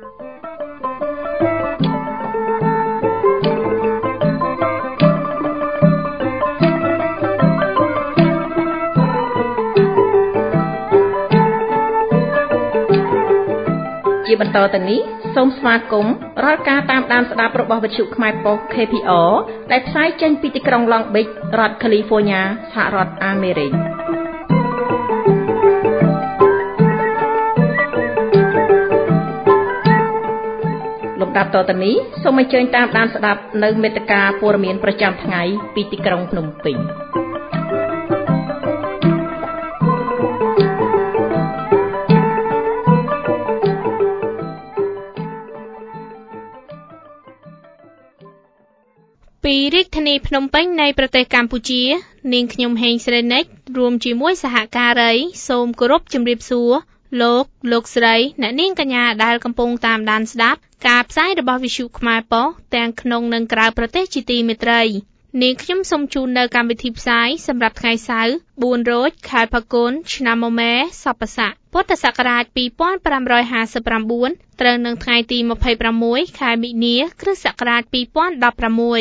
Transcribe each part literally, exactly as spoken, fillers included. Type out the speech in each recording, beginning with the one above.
ជាបន្តទៅនេះសូមស្វាគមន៍រាល់ការតាមដានស្ដាប់របស់វិទ្យុខ្មែរប៉ុស្តិ៍ K P R ដែលផ្សាយចេញពីទីក្រុង Long Beach រដ្ឋ California សហរដ្ឋអាមេរិកលំដាប់តទៅនេះសូមអញ្ជើញតាមដានស្ដាប់នៅមេត្តាព័ត៌មានប្រចាំថ្ងៃពីទីក្រុងភ្នំពេញពីរាជធានីភ្នំពេញនៃប្រទេសកម្ពុជានាងខ្ញុំហេងស្រីនិចរួមជាមួយសហការីសូមគោរពជម្រាបសួរលោកលោកស្រីអ្នកនាងកញ្ញាដែលកំពុងតាមដានស្ដាប់ការផ្សាយរបស់វិទ្យុខ្មែរប៉ុស្តិ៍ទាំងក្នុងនិងក្រៅប្រទេសជាទីមេត្រីនាងខ្ញុំសូមជូននៅកម្មវិធីផ្សាយសម្រាប់ថ្ងៃសៅរ៍បួនរោចខែផល្គុនឆ្នាំមមែសប្បស័កពុទ្ធសករាជពីរពាន់ប្រាំរយហាសិបប្រាំបួនត្រូវនឹងថ្ងៃទីម្ភៃប្រាំមួយខែមិនិនាគ្រិស្តសករាជពីរពាន់ដប់ប្រាំមួយ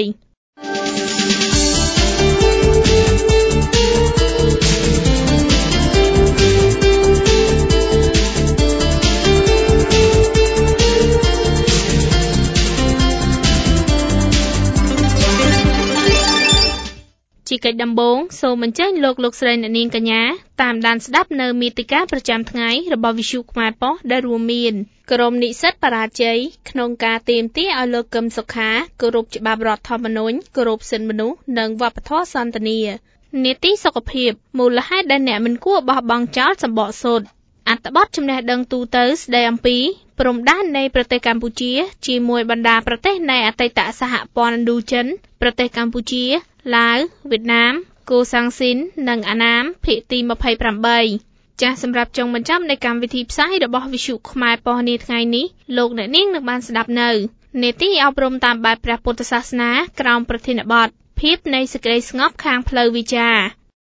ជាកិច្ចដំបូងសូមអញ្ជើញលោកលោកស្រីអ្នកនាងកញ្ញាតាមដានស្ដាប់នៅមាតិកាប្រចាំថ្ងៃរបស់វិទ្យុខ្មែរប៉ុស្តិ៍ដែលរួមមានក្រុមនិស្សិតបរាជ័យក្នុងការទាមទារឲ្យលោកកឹមសុខាគោរពច្បាប់រដ្ឋធម្មនុញ្ញគោរពសិទ្ធិមនុស្សនិងវប្បធម៌សន្តិនិកនីតិសុខភាពមូលហេតុដែលអ្នកមិនគួរបោះបង់ចោលសម្បកសុទ្ធអត្ថបទចំណេះដឹងទូទៅស្ដីអំពីព្រំដែននៃប្រទេសកម្ពុជាជាមួយបណ្ដាប្រទេសនៃអតីតសហព័ន្ធឥណ្ឌូចិនប្រទេសកម្ពុជាឡាវវៀតណាមកូសាំងស៊ីននិងអាណាមភាគទីម្ភៃប្រាំបីចាស់សម្រាប់ចុងបញ្ចប់នៃកម្មវិធីផ្សាយរបស់វិទ្យុខ្មែរប៉ុស្តិ៍នាថ្ងៃនេះលោកអ្នកនាងនឹងបានស្ដាប់នៅនេតិអប់រំតាមបែបព្រះពុទ្ធសាសនាក្រោមប្រធានបទភាពនៃសេចក្តីស្ងប់ខាងផ្លូវវិជ្ជា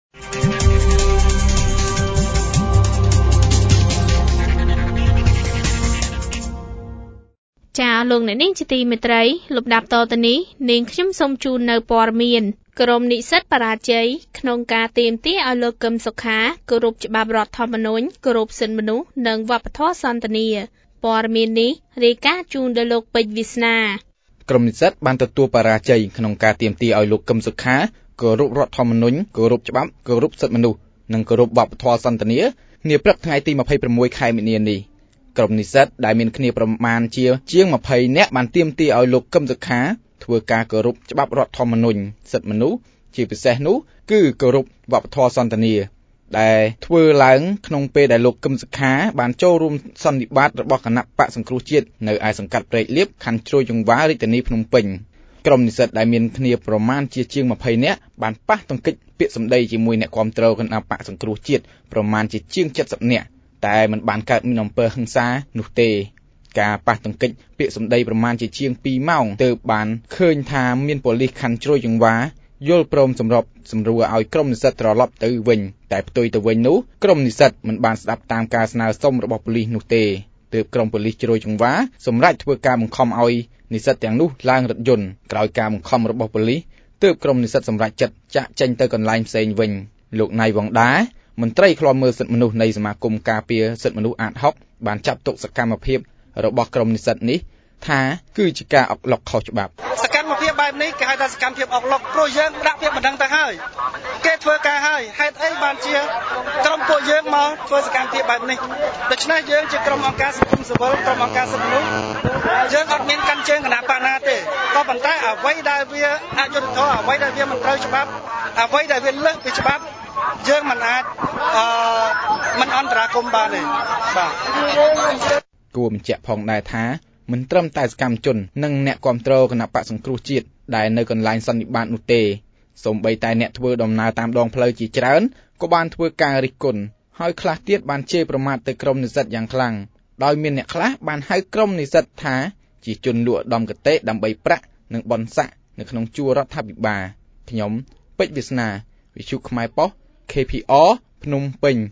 ចា៎លោកអ្នកនាងជាទីមេត្រីលំដាប់តទៅនេះនាងខ្ញុំសូមជូននៅព័ត៌មានក្រុមនិស្សិតបរាជ័យក្នុងការទាមទារឲ្យលោកកឹមសុខាគោរពច្បាប់រដ្ឋធម្មនុញ្ញគោរពសិទ្ធិមនុស្សនិងវប្បធម៌សន្តិនិកព័ត៌មាននេះរាយការណ៍ជូនដោយលោកពេជ្រវាសនាក្រុមនិស្សិតបានទទួលបរាជ័យក្នុងការទាមទារឲ្យលោកកឹមសុខាគោរពរដ្ឋធម្មនុញ្ញគោរពច្បាប់គោរពសិទ្ធិមនុស្សនិងគោរពវប្បធម៌សន្តិនិកនាព្រឹកថ្ងៃទីម្ភៃប្រាំមួយខែមិនិនានេះក្រុមនិស្សិតដែលមានគ្នាប្រមាណជាជាងម្ភៃនាក់បានទាមទារឲ្យលោកកឹមសុខាធ្វើការគោរពច្បាប់រដ្ឋធម្មនុញ្ញសិទ្ធិមនុស្សជាពិសេសនោះគឺគោរពវប្បធម៌សន្តិនិកដែលធ្វើឡើងក្នុងពេលដែលលោកកឹមសុខាបានចូលរួមសន្និបាតរបស់គណៈបកសង្គ្រោះជាតិនៅឯសង្កាត់ព្រែកលៀបខណ្ឌជ្រោយចង្វាររាជធានីភ្នំពេញក្រុមនិស្សិតដែលមានគ្នាប្រមាណជាជាងម្ភៃនាក់បានប៉ះទង្គិចពាក្យសម្ដីជាមួយអ្នកគាំទ្រគណៈបកសង្គ្រោះជាតិប្រមាណជាជាង칠십នាក់តែមិនបានកើតមានអំពើហិង្សានោះទេការប៉ះទង្គិចពាក្យសម្ដីប្រមាណជាជាងពីរម៉ោងទើបបានឃើញថាមានប៉ូលីសខណ្ឌជ្រោយចង្វារយល់ព្រមសម្របសម្រួលឲ្យក្រុមនិស្សិតត្រឡប់ទៅវិញតែផ្ទុយទៅវិញនោះក្រុមនិស្សិតមិនបានស្ដាប់តាមការស្នើសុំរបស់ប៉ូលីសនោះទេទើបក្រុមប៉ូលីសជ្រោយចង្វារសម្រេចធ្វើការបង្ខំឲ្យនិស្សិតទាំងនោះឡើងរថយន្តក្រោយការបង្ខំរបស់ប៉ូលីសទើបក្រុមនិស្សិតសម្រេចចិត្តចាកចេញទៅកន្លែងផ្សេងវិញលោកណៃវងដាមន្ត្រីឃ្លាំមើលសិទ្ធិមនុស្សនៃសមាគមការពារសិទ្ធិមនុស្សអាតហុកបានចាត់ទុកសកម្មភាពរបស់ក្រុមនិស្សិតនេះថាគឺជាការអុកឡុកខុសច្បាប់សកម្មភាពបែបនេះគេហៅថាសកម្មភាពអុកឡុកព្រោះយើងដាក់ពាក្យបណ្ដឹងទៅហើយគេធ្វើការហើយហេតុអីបានជាក្រុមពួកយើងមកធ្វើសកម្មភាពបែបនេះដូច្នេះយើងជាក្រុមអង្គការសង្គមស៊ីវិលក្រុមអង្គការសិទ្ធិមនុស្សយើងអត់មានកាន់ជើងគណៈបកណាទេក៏ប៉ុន្តែអ្វីដែលវាអយុត្តិធម៌អ្វីដែលវាមិនត្រូវច្បាប់អ្វីដែលវាលើសពីច្បាប់យើងមិនអាចអឺមិនអន្តរាគមន៍បានទេបាទគួរបញ្ជាក់ផងដែរថាមិនត្រឹមតែសកម្មជននិងអ្នកគាំទ្រគណៈបកសង្គ្រោះជាតិដែលនៅកន្លែងសន្និបាតនោះទេសូម្បីតែអ្នកធ្វើដំណើរតាមដងផ្លូវជាច្រើនក៏បានធ្វើការរិះគន់ហើយខ្លះទៀតបានជេរប្រមាថទៅក្រុមនិស្សិតយ៉ាងខ្លាំងដោយមានអ្នកខ្លះបានហៅក្រុមនិស្សិតថាជាជនលក់ឧត្តមកតេដើម្បីប្រាក់និងបន់ស័កនៅក្នុងជួររដ្ឋាភិបាលខ្ញុំពេជ្រវាសនាវិទ្យុខ្មែរប៉ុស្តិ៍ K P R ភ្នំពេញ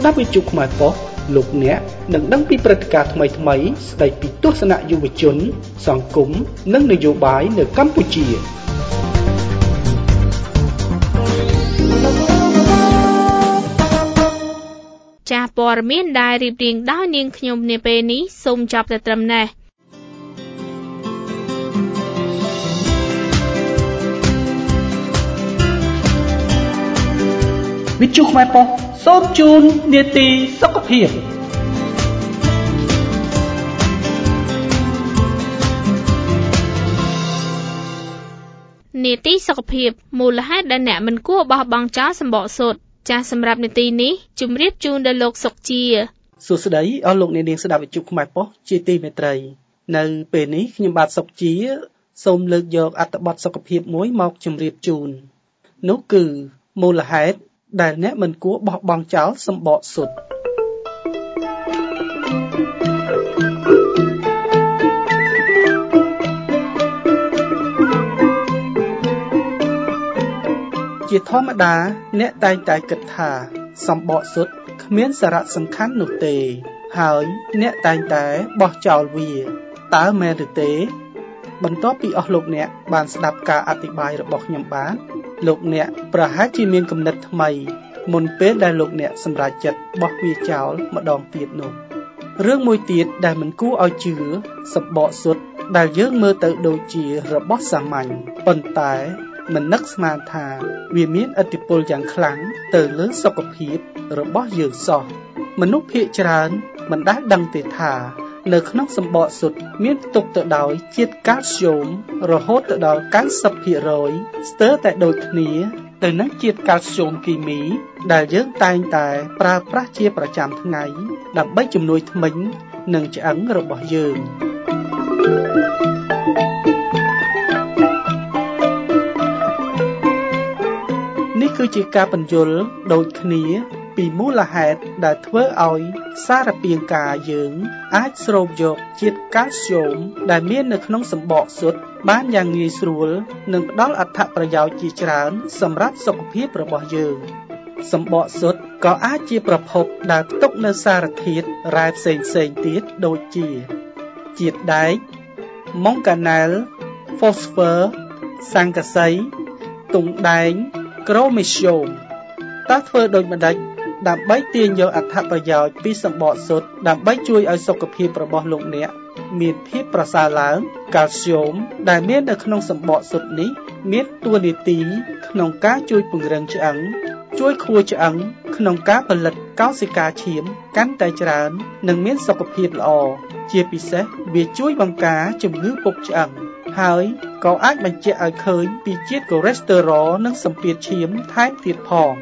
ស្ដាប់វិទ្យុខ្មែរប៉ុស្តិ៍លោកអ្នកនឹងដឹងពីព្រឹត្តិការណ៍ថ្មីៗស្ដីពីទស្សនៈយុវជនសង្គមនិងនយោបាយនៅកម្ពុជាចាស់ព័ត៌មានដែលរៀបរៀងដោយនាងខ្ញុំនាពេលនេះសូមចប់តែត្រឹមនេះវិទ្យុខ្មែរប៉ុស្តិ៍សូមជូននាទីសុខភាពនាទីសុខភាពមូលហេតុដែលអ្នកមិនគួរបោះបង់ចោលសម្បកសុទ្ធចាស់សម្រាប់នាទីនេះជម្រាបជូនដល់លោកសុកជាសួស្តីអស់លោកអ្នកនាងស្ដាប់វិទ្យុខ្មែរប៉ុស្តិ៍ជាទីមេត្រីនៅពេលនេះខ្ញុំបាទសុកជាសូមលើកយកអត្ថបទសុខភាពមួយមកជម្រាបជូននោះគឺមូលហេតុដែលអ្នកមិនគួរបោះបង់ចោលសម្បកសុទ្ធជាធម្មតាអ្នកតែងតែគិតថាសម្បកសុទ្ធគ្មានសារៈសំខាន់នោះទេហើយអ្នកតែងតែបោះចោលវាតើមែនឬទេបន្ទាប់ពីអស់លោកអ្នកបានស្ដាប់ការអធិប្បាយរបស់ខ្ញុំបានលោកអ្នកប្រហែលជាមានគំនិតថ្មីមុនពេលដែលលោកអ្នកសម្រេចចិត្តបោះវាចោលម្ដងទៀតនោះរឿងមួយទៀតដែលមិនគួរឲ្យជឿសម្បកសុទ្ធដែលយើងមើលទៅដូចជារបស់សាមញ្ញប៉ុន្តែមិននឹកស្មានថាវាមានឥទ្ធិពលយ៉ាងខ្លាំងទៅលើសុខភាពរបស់យើងសោះមនុស្សភាគច្រើនមិនដែលដឹងទេថានៅក្នុងសម្បកសុទ្ធមានផ្ទុកទៅដោយជាតិកាល់ស្យូមរហូតទៅដល់ កៅសិបភាគរយ ស្ទើរតែដូចគ្នាទៅនឹងជាតិកាល់ស្យូមគីមីដែលយើងតែងតែប្រើប្រាស់ជាប្រចាំថ្ងៃដើម្បីជំនួយធ្មេញនិងឆ្អឹងរបស់យើងនេះគឺជាការពន្យល់ដូចគ្នាពីមូលហេតុដែលធ្វើឲ្យសារពាង្គកាយយើងអាចស្រូបយកជាតិកាល់ស្យូមដែលមាននៅក្នុងសម្បកសុទ្ធបានយ៉ាងងាយស្រួលនិងផ្ដល់អត្ថប្រយោជន៍ជាច្រើនសម្រាប់សុខភាពរបស់យើងសម្បកសុទ្ធក៏អាចជាប្រភពដែលផ្ទុកនៅសារធាតុរ៉ែផ្សេងៗទៀតដូចជាជាតិដែក ម៉ុងកាណែល ហ្វូស្ហ្វឺ ស័ង្កសី ទង់ដែង ក្រូមេស្យូមតើធ្វើដូចម្ដេចដើម្បីទាញយកអត្ថប្រយោជន៍ពីសម្បកសុទ្ធដើម្បីជួយឲ្យសុខភាពរបស់លោកអ្នកមានភាពប្រសើរឡើងកាល់ស្យូមដែលមាននៅក្នុងសម្បកសុទ្ធនេះមានតួនាទីក្នុងការជួយពង្រឹងឆ្អឹងជួយខួរឆ្អឹងក្នុងការផលិតកោសិកាឈាមកាន់តែច្រើននិងមានសុខភាពល្អជាពិសេសវាជួយបង្ការជំងឺពុកឆ្អឹងហើយក៏អាចបញ្ជាក់ឲ្យឃើញពីជាតិកូឡេស្តេរ៉ុលនិងសម្ពាធឈាមថែមទៀតផង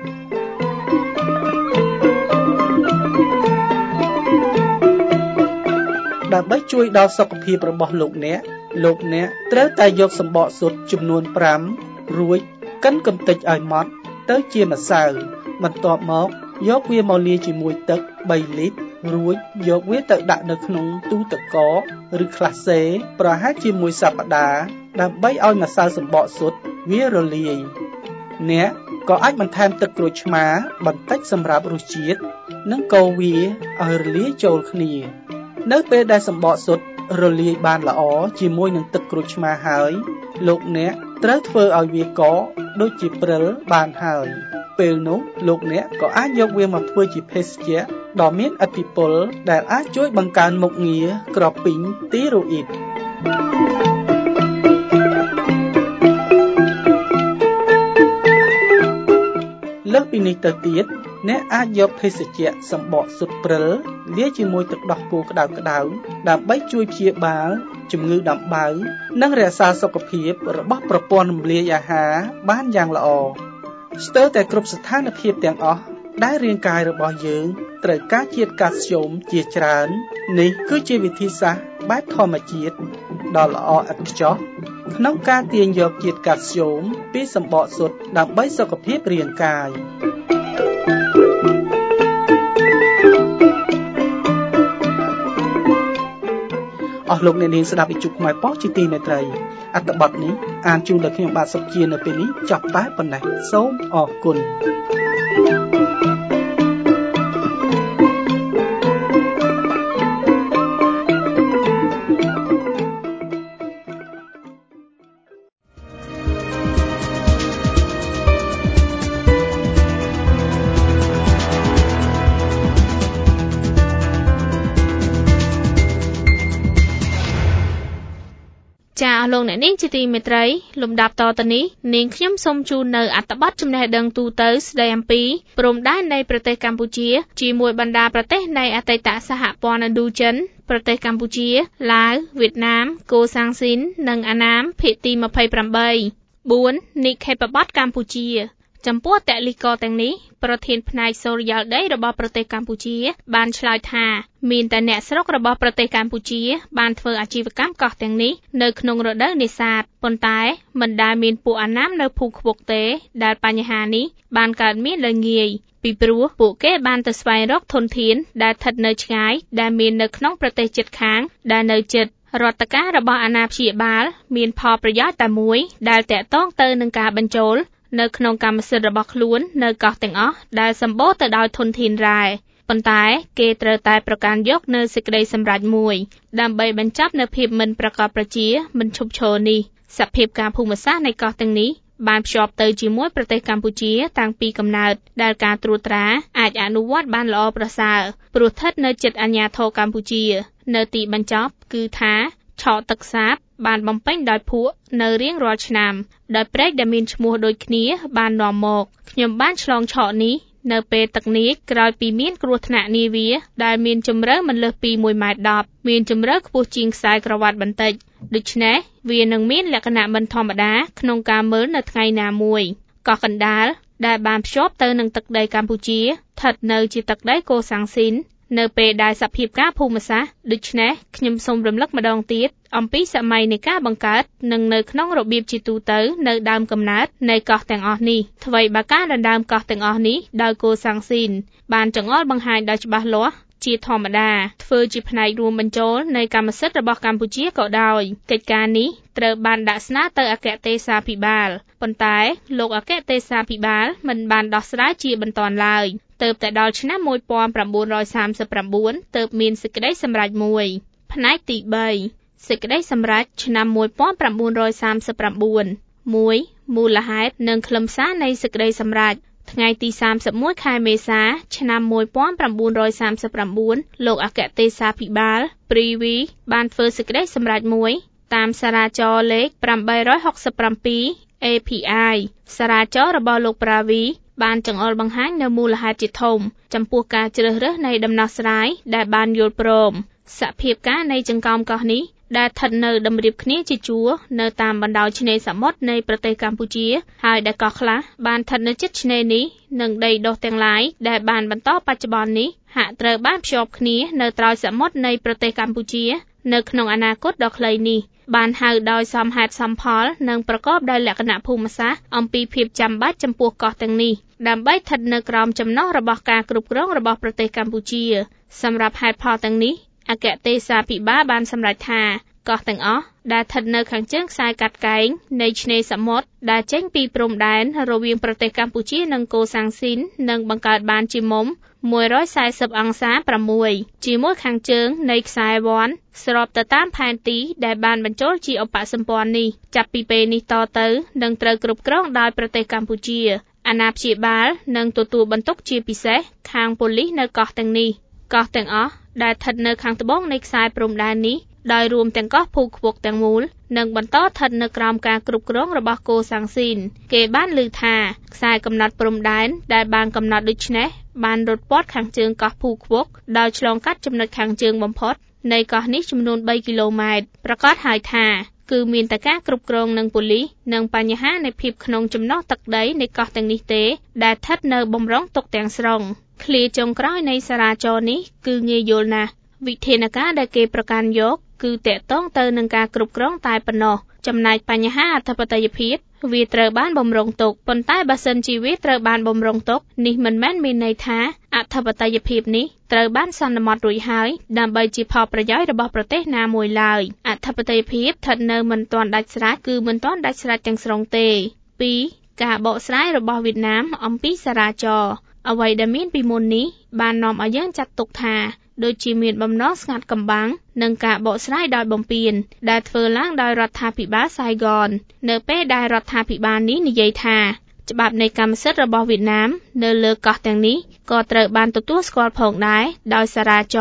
ដើម្បីជួយដល់សុខភាពរបស់លោកអ្នកលោកអ្នកត្រូវតែយកសម្បកសុទ្ធចំនួនប្រាំរួចកិនកម្ទេចឲ្យម៉ត់ទៅជាម្សៅបន្ទាប់មកយកវាមកលាយជាមួយទឹកបីលីត្ររួចយកវាទៅដាក់នៅក្នុងទូទឹកកកឬក្លាសេប្រហែលជាមួយសប្តាហ៍ដើម្បីឲ្យម្សៅសម្បកសុទ្ធវារលាយអ្នកក៏អាចបន្ថែមទឹកក្រូចឆ្មាបន្តិចសម្រាប់រសជាតិនិងកូរវាឲ្យរលាយចូលគ្នានៅពេលដែលសម្បកសុទ្ធរលាយបានល្អជាមួយនឹងទឹកក្រូចឆ្មាហើយលោកអ្នកត្រូវធ្វើឲ្យវាកកដូចជាព្រិលបានហើយពេលនោះលោកអ្នកក៏អាចយកវាមកធ្វើជាភេសជ្ជៈដ៏មានឥទ្ធិពលដែលអាចជួយបង្កើនមុខងារក្រពីងទីរ៉ូអ៊ីតលើសពីនេះទៅទៀតអ្នកអាចយកភេសជ្ជៈសម្បកសុទ្ធព្រិលលាយជាមួយទឹកដោះគោក្តៅៗដើម្បីជួយព្យាបាលជំងឺដំបៅនិងរក្សាសុខភាពរបស់ប្រព័ន្ធរំលាយអាហារបានយ៉ាងល្អស្ទើរតែគ្រប់ស្ថានភាពទាំងអស់ដែលរាងកាយរបស់យើងត្រូវការជាតិកាល់ស្យូមជាច្រើននេះគឺជាវិធីសាស្ត្របែបធម្មជាតិដ៏ល្អឥតខ្ចោះក្នុងការទាញយកជាតិកាល់ស្យូមពីសម្បកសុទ្ធដើម្បីសុខភាពរាងកាយអស់លោកអ្នកនាងស្ដាប់វិទ្យុខ្មែរប៉ុស្តិ៍ជាទីមេត្រីអត្ថបទនេះអានជូនដល់ខ្ញុំបាទសុកជានៅពេលនេះចប់តែប៉ុណ្ណេះសូមអរគុណអស់លោកអ្នកនាងជាទីមេត្រីលំដាប់តទៅនេះនាងខ្ញុំសូមជូននៅអត្ថបទចំណេះដឹងទូទៅស្ដីអំពីព្រំដែននៃប្រទេសកម្ពុជាជាមួយបណ្ដាប្រទេសនៃអតីតសហព័ន្ធឥណ្ឌូចិនប្រទេសកម្ពុជាឡាវវៀតណាមកូសាំងស៊ីននិងអាណាមភាគទីยี่สิบแปด បួននិក្ខេបបទកម្ពុជាចំពោះតលិកទាំងនេះប្រធានផ្នែកសូរិយាលដីរបស់ប្រទេសកម្ពុជាបានឆ្លើយថាមានតែអ្នកស្រុករបស់ប្រទេសកម្ពុជាបានធ្វើអាជីវកម្មកោះទាំងនេះនៅក្នុងរដូវនេសាទប៉ុន្តែមិនដែលមានពួកអាណាមនៅភូខ្វុកទេដែលបញ្ហានេះបានកើតមានដោយងាយពីព្រោះពួកគេបានទៅស្វែងរកធនធានដែលស្ថិតនៅឆ្ងាយដែលមាននៅក្នុងប្រទេសជិតខាងដែលនៅជិតរដ្ឋការរបស់អាណាព្យាបាលមានផលប្រយោជន៍តែមួយដែលតាក់ទងទៅនឹងការបញ្ចូលនៅក្នុងកម្មសិទ្ធិរបស់ខ្លួននៅកោះទាំងអស់ដែលសម្បូរទៅដោយធនធានរ៉ែប៉ុន្តែគេត្រូវតែប្រកាន់យកនៅសេចក្តីសម្រេចមួយដើម្បីបញ្ចប់នៅភាពមិនប្រកបប្រជាមិនឈប់ឈរនេះសភាពការភូមិសាស្ត្រនៃកោះទាំងនេះបានភ្ជាប់ទៅជាមួយប្រទេសកម្ពុជាតាំងពីកំណើតដែលការត្រួតត្រាអាចអនុវត្តបានល្អប្រសើរព្រោះស្ថិតនៅជិតអាជ្ញាធរកម្ពុជានៅទីបញ្ចប់គឺថាឆកទឹកសាបបានបំពេញដោយភក់នៅរៀងរាល់ឆ្នាំដោយព្រែកដែលមានឈ្មោះដូចគ្នាបាននាំមកខ្ញុំបានឆ្លងឆកនេះនៅពេលទឹកនាចក្រោយពីមានគ្រោះថ្នាក់នាវាដែលមានជម្រៅមិនលើសពីមួយម៉ែត្រដប់មានជម្រៅខ្ពស់ជាងខ្សែក្រវ៉ាត់បន្តិចដូច្នេះវានឹងមានលក្ខណៈមិនធម្មតាក្នុងការមើលនៅថ្ងៃណាមួយកោះកណ្ដាលដែលបានភ្ជាប់ទៅនឹងទឹកដីកម្ពុជាស្ថិតនៅជាទឹកដីកូសាំងស៊ីននៅពេលដែលសភាពការភូមិសាស្ត្រដូច្នេះខ្ញុំសូមរំលឹកម្ដងទៀតអំពីសម័យនៃការបង្កើតនិងនៅក្នុងរបៀបជាទូទៅនៅដើមកំណើតនៃកោះទាំងអស់នេះអ្វីបើការដណ្ដើមកោះទាំងអស់នេះដោយកូសាំងស៊ីនបានចង្អុលបង្ហាញដោយច្បាស់លាស់ជាធម្មតាធ្វើជាផ្នែករួមបញ្ចូលនៃកម្មសិទ្ធិរបស់កម្ពុជាក៏ដោយកិច្ចការនេះត្រូវបានដាក់ស្នើទៅអគ្គទេសាភិបាលប៉ុន្តែលោកអគ្គទេសាភិបាលមិនបានដោះស្រាយជាបន្ទាន់ឡើយទើបតែដល់ឆ្នាំmột nghìn chín trăm ba mươi chínទើបមានសេចក្តីសម្រេចមួយផ្នែកទី3សេចក្តីសម្រេចឆ្នាំmột nghìn chín trăm ba mươi chín មួយមូលហេតុនិងខ្លឹមសារនៃសេចក្តីសម្រេចថ្ងៃទីសាមសិបមួយខែមេសាឆ្នាំmột nghìn chín trăm ba mươi chínលោកអគ្គទេសាភិបាលព្រីវីបានធ្វើសេចក្តីសម្រេចមួយតាមសារាចរណ៍លេខแปดหกหกเจ็ด เอ พี ไอ សារាចរណ៍របស់លោកប្រាវីបានចង្អុលបង្ហាញនៅមូលហេតុជាធំចំពោះការជ្រើសរើសនៃដំណោះស្រាយដែលបានយល់ព្រមសភាពការនៃចង្កោមកោះនេះដែលស្ថិតនៅតម្រៀបគ្នាជាជួរនៅតាមបណ្ដោយឆ្នេរសមុទ្រនៃប្រទេសកម្ពុជាហើយដែលកោះខ្លះបានស្ថិតនៅជិតឆ្នេរនេះនិងដីដុះទាំងឡាយដែលបានបន្តបច្ចុប្បន្ននេះហាក់ត្រូវបានភ្ជាប់គ្នានៅត្រើយសមុទ្រនៃប្រទេសកម្ពុជានៅក្នុងអនាគតដ៏ខ្លីនេះបានហៅដោយសមហេតុសមផលនិងប្រកបដោយលក្ខណៈភូមិសាស្ត្រអំពីភាពចាំបាច់ចំពោះកោះទាំងនេះដើម្បីស្ថិតនៅក្រោមចំណុះរបស់ការគ្រប់គ្រងរបស់ប្រទេសកម្ពុជាសម្រាប់ហេតុផលទាំងនេះអគ្គទេសាភិបាលបានសម្រេចថាកោះទាំងអស់ដែលស្ថិតនៅខាងជើងខ្សែកាត់កែងនៃឆ្នេរសមុទ្រដែលចេញពីព្រំដែនរវាងប្រទេសកម្ពុជានិងកូសាំងស៊ីននឹងបង្កើតបានជាមុំmột trăm bốn mươiអង្សាsáuជាមួយខាងជើងនៃខ្សែវ៉ាន់ស្របទៅតាមផែនទីដែលបានបញ្ចូលជាឧបសម្ព័ន្ធនេះចាប់ពីពេលនេះតទៅនឹងត្រូវគ្រប់គ្រងដោយប្រទេសកម្ពុជាអាណាព្យាបាលនឹងទទួលបន្ទុកជាពិសេសខាងប៉ូលីសនៅកោះទាំងនេះកោះទាំងអស់ដែលស្ថិតនៅខាងត្បូងនៃខ្សែព្រំដែននេះដោយរួមទាំងកោះភូខ្វុកទាំងមូលនឹងបន្តស្ថិតនៅក្រោមការគ្រប់គ្រងរបស់កូសាំងស៊ីនគេបានឮថាខ្សែកំណត់ព្រំដែនដែលបានកំណត់ដូចនេះបានរត់ព័ទ្ធខាងជើងកោះភូខ្វុកដោយឆ្លងកាត់ចំណុចខាងជើងបំផុតនៃកោះនេះចំនួនបីគីឡូម៉ែត្រប្រកាសហើយថាគឺមានតែការគ្រប់គ្រងនឹងប៉ូលីសនិងបញ្ហានៃភាពក្នុងចំណោះទឹកដីនៃកោះទាំងនេះទេដែលស្ថិតនៅបំរុងទុកទាំងស្រុងឃ្លាចុងក្រោយនៃសារាចរណ៍នេះគឺងាយយល់ណាស់វិធានការដែលគេប្រកាន់យកគឺតាក់ទងទៅនឹងការគ្រប់គ្រងតែប៉ុណ្ណោះចំណែកបញ្ហាអធិបតេយ្យភាពវាត្រូវបានបំរុងទុកប៉ុន្តែបើសិនជាវាត្រូវបានបំរុងទុកនេះមិនមែនមានន័យថាអធិបតេយ្យភាពនេះត្រូវបានសន្មត់រួចហើយដើម្បីជាផលប្រយោជន៍របស់ប្រទេសណាមួយឡើយអធិបតេយ្យភាពស្ថិតនៅមិនទាន់ដាច់ស្រេចគឺមិនទាន់ដាច់ស្រេចទាំងស្រុងទេពីរការបកស្រាយរបស់វៀតណាមអំពីសារាចរណ៍អ្វីដែលមានពីមុននេះបាននាំឲ្យយើងចាត់ទុកថាដូចជាមានបំណងស្ងាត់កំបាំងនិងការបកស្រាយដោយបំពានដែលធ្វើឡើងដោយរដ្ឋាភិបាលសៃហ្គននៅពេលដែលរដ្ឋាភិបាលនេះនិយាយថាច្បាប់នៃកម្មសិទ្ធិរបស់វៀតណាមនៅលើកោះទាំងនេះក៏ត្រូវបានទទួលស្គាល់ផងដែរដោយសារាចរណ៍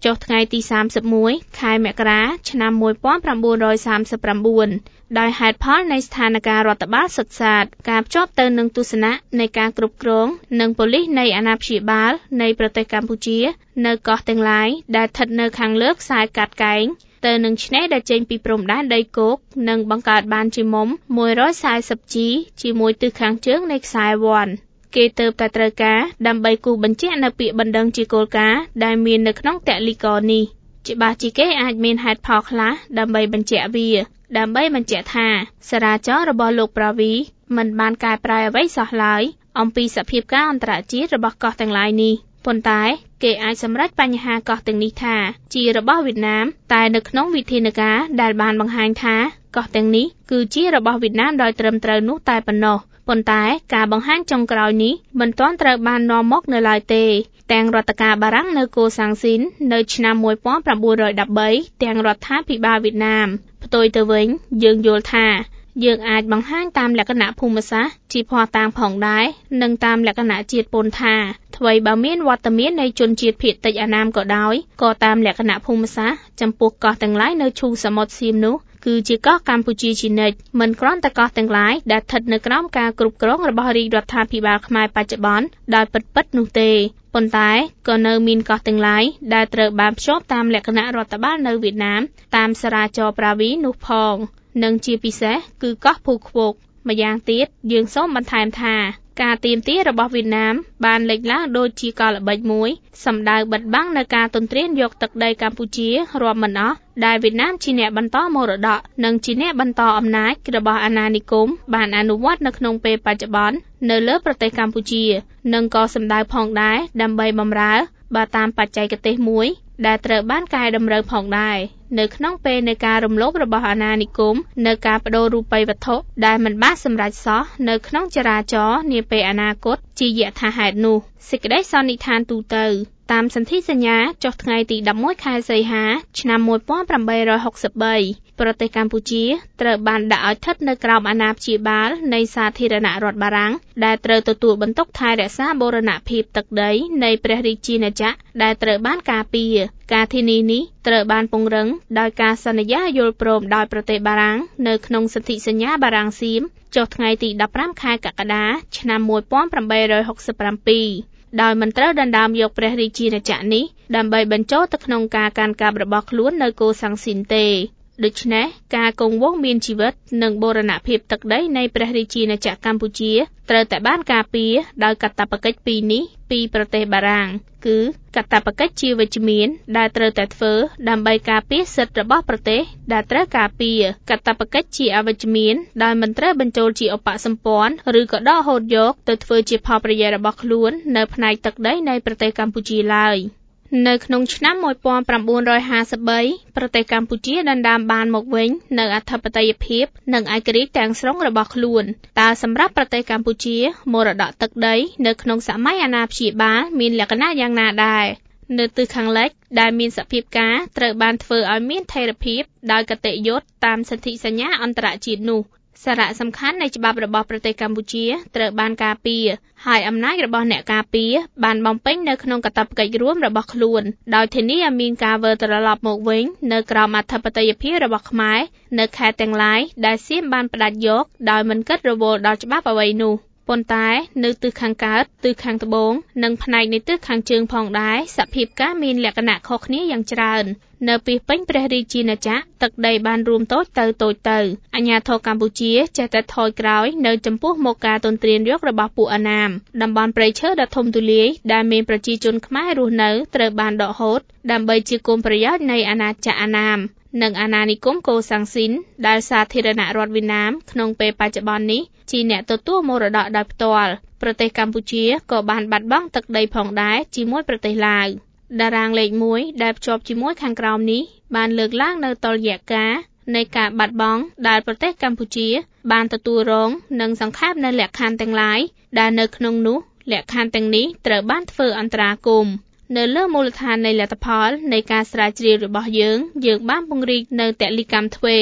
ចុះថ្ងៃទីសាមសិបមួយខែមករាឆ្នាំmột nghìn chín trăm ba mươi chínដោយហេតុផលនៃស្ថានភាពរដ្ឋបាលសុទ្ធសាធការភ្ជាប់ទៅនឹងទស្សនៈនៃការគ្រប់គ្រងនិងប៉ូលីសនៃអាណាព្យាបាលនៃប្រទេសកម្ពុជានៅកោះទាំងឡាយដែលស្ថិតនៅខាងលើខ្សែកាត់កែងទៅនឹងឆ្នេរដែលចេញពីព្រំដែនដីគោកនិងបង្កើតបានជាមុំមួយរយសាសិបជី ជាមួយទិសខាងជើងនៃខ្សែវ័នគេទើបតែត្រូវការដើម្បីគូបញ្ជាក់នៅពាក្យបណ្ដឹងជាគោលការណ៍ដែលមាននៅក្នុងតលិកនេះច្បាស់ជាគេអាចមានហេតុផលខ្លះដើម្បីបញ្ជាក់វាដើម្បីបញ្ជាក់ថាសារាចរណ៍របស់លោកប្រាវីមិនបានកែប្រែអ្វីសោះឡើយអំពីសភាពការអន្តរជាតិរបស់កោះទាំងឡាយនេះប៉ុន្តែគេអាចសម្រេចបញ្ហាកោះទាំងនេះថាជារបស់វៀតណាមតែនៅក្នុងវិធានការដែលបានបង្ហាញថាកោះទាំងនេះគឺជារបស់វៀតណាមដោយត្រឹមត្រូវនោះតែប៉ុណ្ណោះប៉ុន្តែការបង្ហាញចុងក្រោយនេះមិនទាន់ត្រូវបាននាំមកនៅឡើយទេទាំងរដ្ឋការបារាំងនៅកូសាំងស៊ីននៅឆ្នាំmột nghìn chín trăm mười baទាំងរដ្ឋាភិបាលវៀតណាមផ្ទុយទៅវិញយើងយល់ថាយើងអាចបង្ហាញតាមលក្ខណៈភូមិសាស្ត្រជាភស្តុតាងផងដែរនិងតាមលក្ខណៈជាតិពន្ធថាថ្មីបើមានវត្តមាននៃជនជាតិភាគតិចអាណាមក៏ដោយក៏តាមលក្ខណៈភូមិសាស្ត្រចំពោះកោះទាំងឡាយនៅឈូងសមុទ្រសៀមនោះគឺជាកោះកម្ពុជាជានិច្ចមិនគ្រាន់តែកោះទាំងឡាយដែលស្ថិតនៅក្រោមការគ្រប់គ្រងរបស់រាជរដ្ឋាភិបាលខ្មែរបច្ចុប្បន្នដោយពិតៗនោះទេប៉ុន្តែក៏នៅមានកោះទាំងឡាយដែលត្រូវបានភ្ជាប់តាមលក្ខណៈរដ្ឋបាលនៅវៀតណាមតាមសារាចរណ៍ប្រាវីនោះផងនិងជាពិសេសគឺកោះភូខ្វក ម្យ៉ាងទៀតយើងសូមបន្ថែមថាការទាមទាររបស់វៀតណាមបានលេចឡើងដូចជាកលល្បិចមួយសម្ដៅបិទបាំងនៅការទន្ទ្រានយកទឹកដីកម្ពុជារាប់មិនអស់ដែលវៀតណាមជាអ្នកបន្តមរតកនិងជាអ្នកបន្តអំណាចរបស់អាណានិគមបានអនុវត្តនៅក្នុងពេលបច្ចុប្បន្ននៅលើប្រទេសកម្ពុជានិងក៏សម្ដៅផងដែរដើម្បីបម្រើបើតាមបច្ចេកទេសមួយដែលត្រូវបានកែតម្រូវផងដែរនៅក្នុងពេលនៃការរំលោភរបស់អាណានិគមនៅការបដូររូបិយវត្ថុដែលមិនបានសម្រេចសោះនៅក្នុងចរាចរណ៍នាពេលអនាគតជាយថាហេតុនោះសេចក្តីសន្និដ្ឋានទូទៅតាមសន្ធិសញ្ញាចុះថ្ងៃទីដប់មួយខែសីហាឆ្នាំmột nghìn tám trăm sáu mươi baប្រទេសកម្ពុជាត្រូវបានដាក់ឲ្យស្ថិតនៅក្រោមអាណាព្យាបាលនៃសាធារណរដ្ឋបារាំងដែលត្រូវទទួលបន្ទុកថែរក្សាបូរណភាពទឹកដីនៃព្រះរាជាណាចក្រដែលត្រូវបានការពារការធានានេះត្រូវបានពង្រឹងដោយការសន្យាយល់ព្រមដោយប្រទេសបារាំងនៅក្នុងសន្ធិសញ្ញាបារាំងសៀមចុះថ្ងៃទីដប់ប្រាំខែកក្កដាឆ្នាំmột nghìn tám trăm sáu mươi bảyដោយមិនត្រូវដណ្ដើមយកព្រះរាជាណាចក្រនេះដើម្បីបញ្ចូលទៅក្នុងការកាន់កាប់របស់ខ្លួននៅកូសាំងស៊ីនទេដូច្នេះការគង់វង្សមានជីវិតនិងបូរណភាពទឹកដីនៃព្រះរាជាណាចក្រកម្ពុជាត្រូវតែបានការពារដោយកាតព្វកិច្ចពីរនេះពីប្រទេសបារាំងគឺកាតព្វកិច្ចជាវិជ្ជមានដែលត្រូវតែធ្វើដើម្បីការពារសិទ្ធិរបស់ប្រទេសដែលត្រូវការពារកាតព្វកិច្ចជាអវិជ្ជមានដែលមិនត្រូវបញ្ចូលជាឧបសម្ព័ន្ធឬក៏ដកហូតយកទៅធ្វើជាផលប្រយោជន៍របស់ខ្លួននៅផ្នែកទឹកដីនៃប្រទេសកម្ពុជាឡើយនៅក្នុងឆ្នាំmột nghìn chín trămห้าสิบbaប្រទេសកម្ពុជាដណ្ដើមបានមកវិញនៅអធិបតេយ្យភាពនិងឯករាជ្យទាំងស្រុងរបស់ខ្លួនតើសម្រាប់ប្រទេសកម្ពុជាមរតកទឹកដីនៅក្នុងសម័យអាណាព្យាបាលមានលក្ខណៈយ៉ាងណាដែរនៅទិសខាងលិចដែលមានសភាពការត្រូវបានធ្វើឲ្យមានថេរភាពដោយគតិយុត្តតាមសន្ធិសញ្ញាអន្តរជាតិនោះសារៈសំខាន់នៃច្បាប់របស់ប្រទេសកម្ពុជាត្រូវបានការពារហើយអំណាចរបស់អ្នកការពារបានបំពេញនៅក្នុងកាតព្វកិច្ចរួមរបស់ខ្លួនដោយធានាឲ្យមានការវិលត្រឡប់មកវិញនៅក្រោមអធិបតេយ្យភាពរបស់ខ្មែរនៅខេត្តទាំងឡាយដែលសៀមបានផ្ដាច់យកដោយមិនគិតរវល់ដល់ច្បាប់អ្វីនោះប៉ុន្តែនៅទិសខាងកើតទិសខាងត្បូងនិងផ្នែកនៃទិសខាងជើងផងដែរសភាពការមានលក្ខណៈខុសគ្នាយ៉ាងច្រើននៅពីពេញព្រះរាជាណាចក្រទឹកដីបានរួមតូចទៅតូចទៅអាញាធរកម្ពុជាចេះតែថយក្រោយនៅចំពោះមុខការទន្ទ្រានយករបស់ពួកអាណាមតំបន់ព្រៃឈើដ៏ធំទូលាយដែលមានប្រជាជនខ្មែររស់នៅត្រូវបានដកហូតដើម្បីជាគុណប្រយោជន៍នៃអាណាចក្រអាណាមនិងអាណានិគមកូសាំងស៊ីនដែលសាធារណរដ្ឋវៀតណាមក្នុងពេលបច្ចុប្បន្ននេះជាអ្នកទទួលមរតកដោយផ្ទាល់ប្រទេសកម្ពុជាក៏បានបាត់បង់ទឹកដីផងដែរជាមួយប្រទេសឡាវតារាងលេខមួយដែលភ្ជាប់ជាមួយខាងក្រោមនេះបានលើកឡើងនៅតុល្យការនៃការបាត់បង់ដែលប្រទេសកម្ពុជាបានទទួលរងនិងសង្ខេបនៅលក្ខខណ្ឌទាំងឡាយដែលនៅក្នុងនោះលក្ខខណ្ឌទាំងនេះត្រូវបានធ្វើអន្តរាគមន៍នៅលើមូលដ្ឋាននៃលទ្ធផលនៃការស្រាវជ្រាវរបស់យើងយើងបានពង្រីកនៅតលិកម្មទ្វេ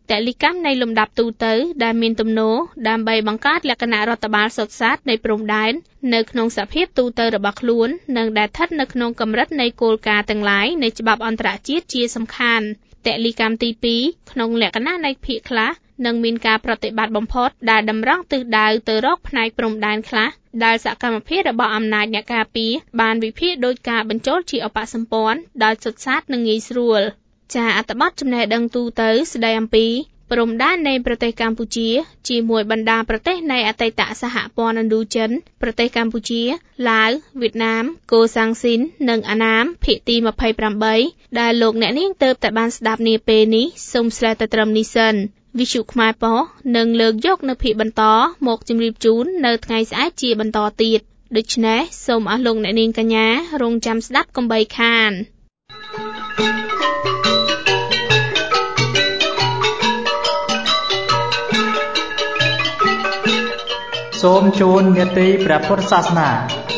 តលិកម្មនៃលំដាប់ទូទៅដែលមានទំនោរដើម្បីបង្កើតលក្ខណៈរដ្ឋបាលសុទ្ធសាធនៃព្រំដែននៅក្នុងសភាពទូទៅរបស់ខ្លួននិងដែលស្ថិតនៅក្នុងកម្រិតនៃគោលការណ៍ទាំងឡាយនៃច្បាប់អន្តរជាតិជាសំខាន់តលិកម្មទីពីរក្នុងលក្ខណៈនៃភាគខ្លះនឹងមានការប្រតិបត្តិបំផុតដែលតម្រង់ទិសដៅទៅរកផ្នែកព្រំដែនខ្លះដែលសកម្មភាពរបស់អំណាចអ្នកការពារបានវិភាគដោយការបញ្ចូលជាឧបសម្ព័ន្ធដោយសុទ្ធសាធនិងងាយស្រួលចាអត្ថបទចំណេះដឹងទូទៅស្ដីអំពីព្រំដែននៃប្រទេសកម្ពុជាជាមួយបណ្ដាប្រទេសនៃអតីតសហព័ន្ធឥណ្ឌូចិនប្រទេសកម្ពុជាឡាវវៀតណាមកូសាំងស៊ីននិងអាណាមភាគទីยี่สิบแปดដែលលោកអ្នកនាងទើបតែបានស្ដាប់នាពេលនេះសូមស្លេះតែត្រឹមនេះសិនវិទ្យុខ្មែរប៉ុស្តិ៍នឹងលើកយកនៅភាគបន្តមកជម្រាបជូននៅថ្ងៃស្អែកជាបន្តទៀតដូច្នេះសូមអស់លោកអ្នកនាងកញ្ញារងចាំស្ដាប់កុំបីខានសូមជូននេតិព្រះពុទ្ធសាសនា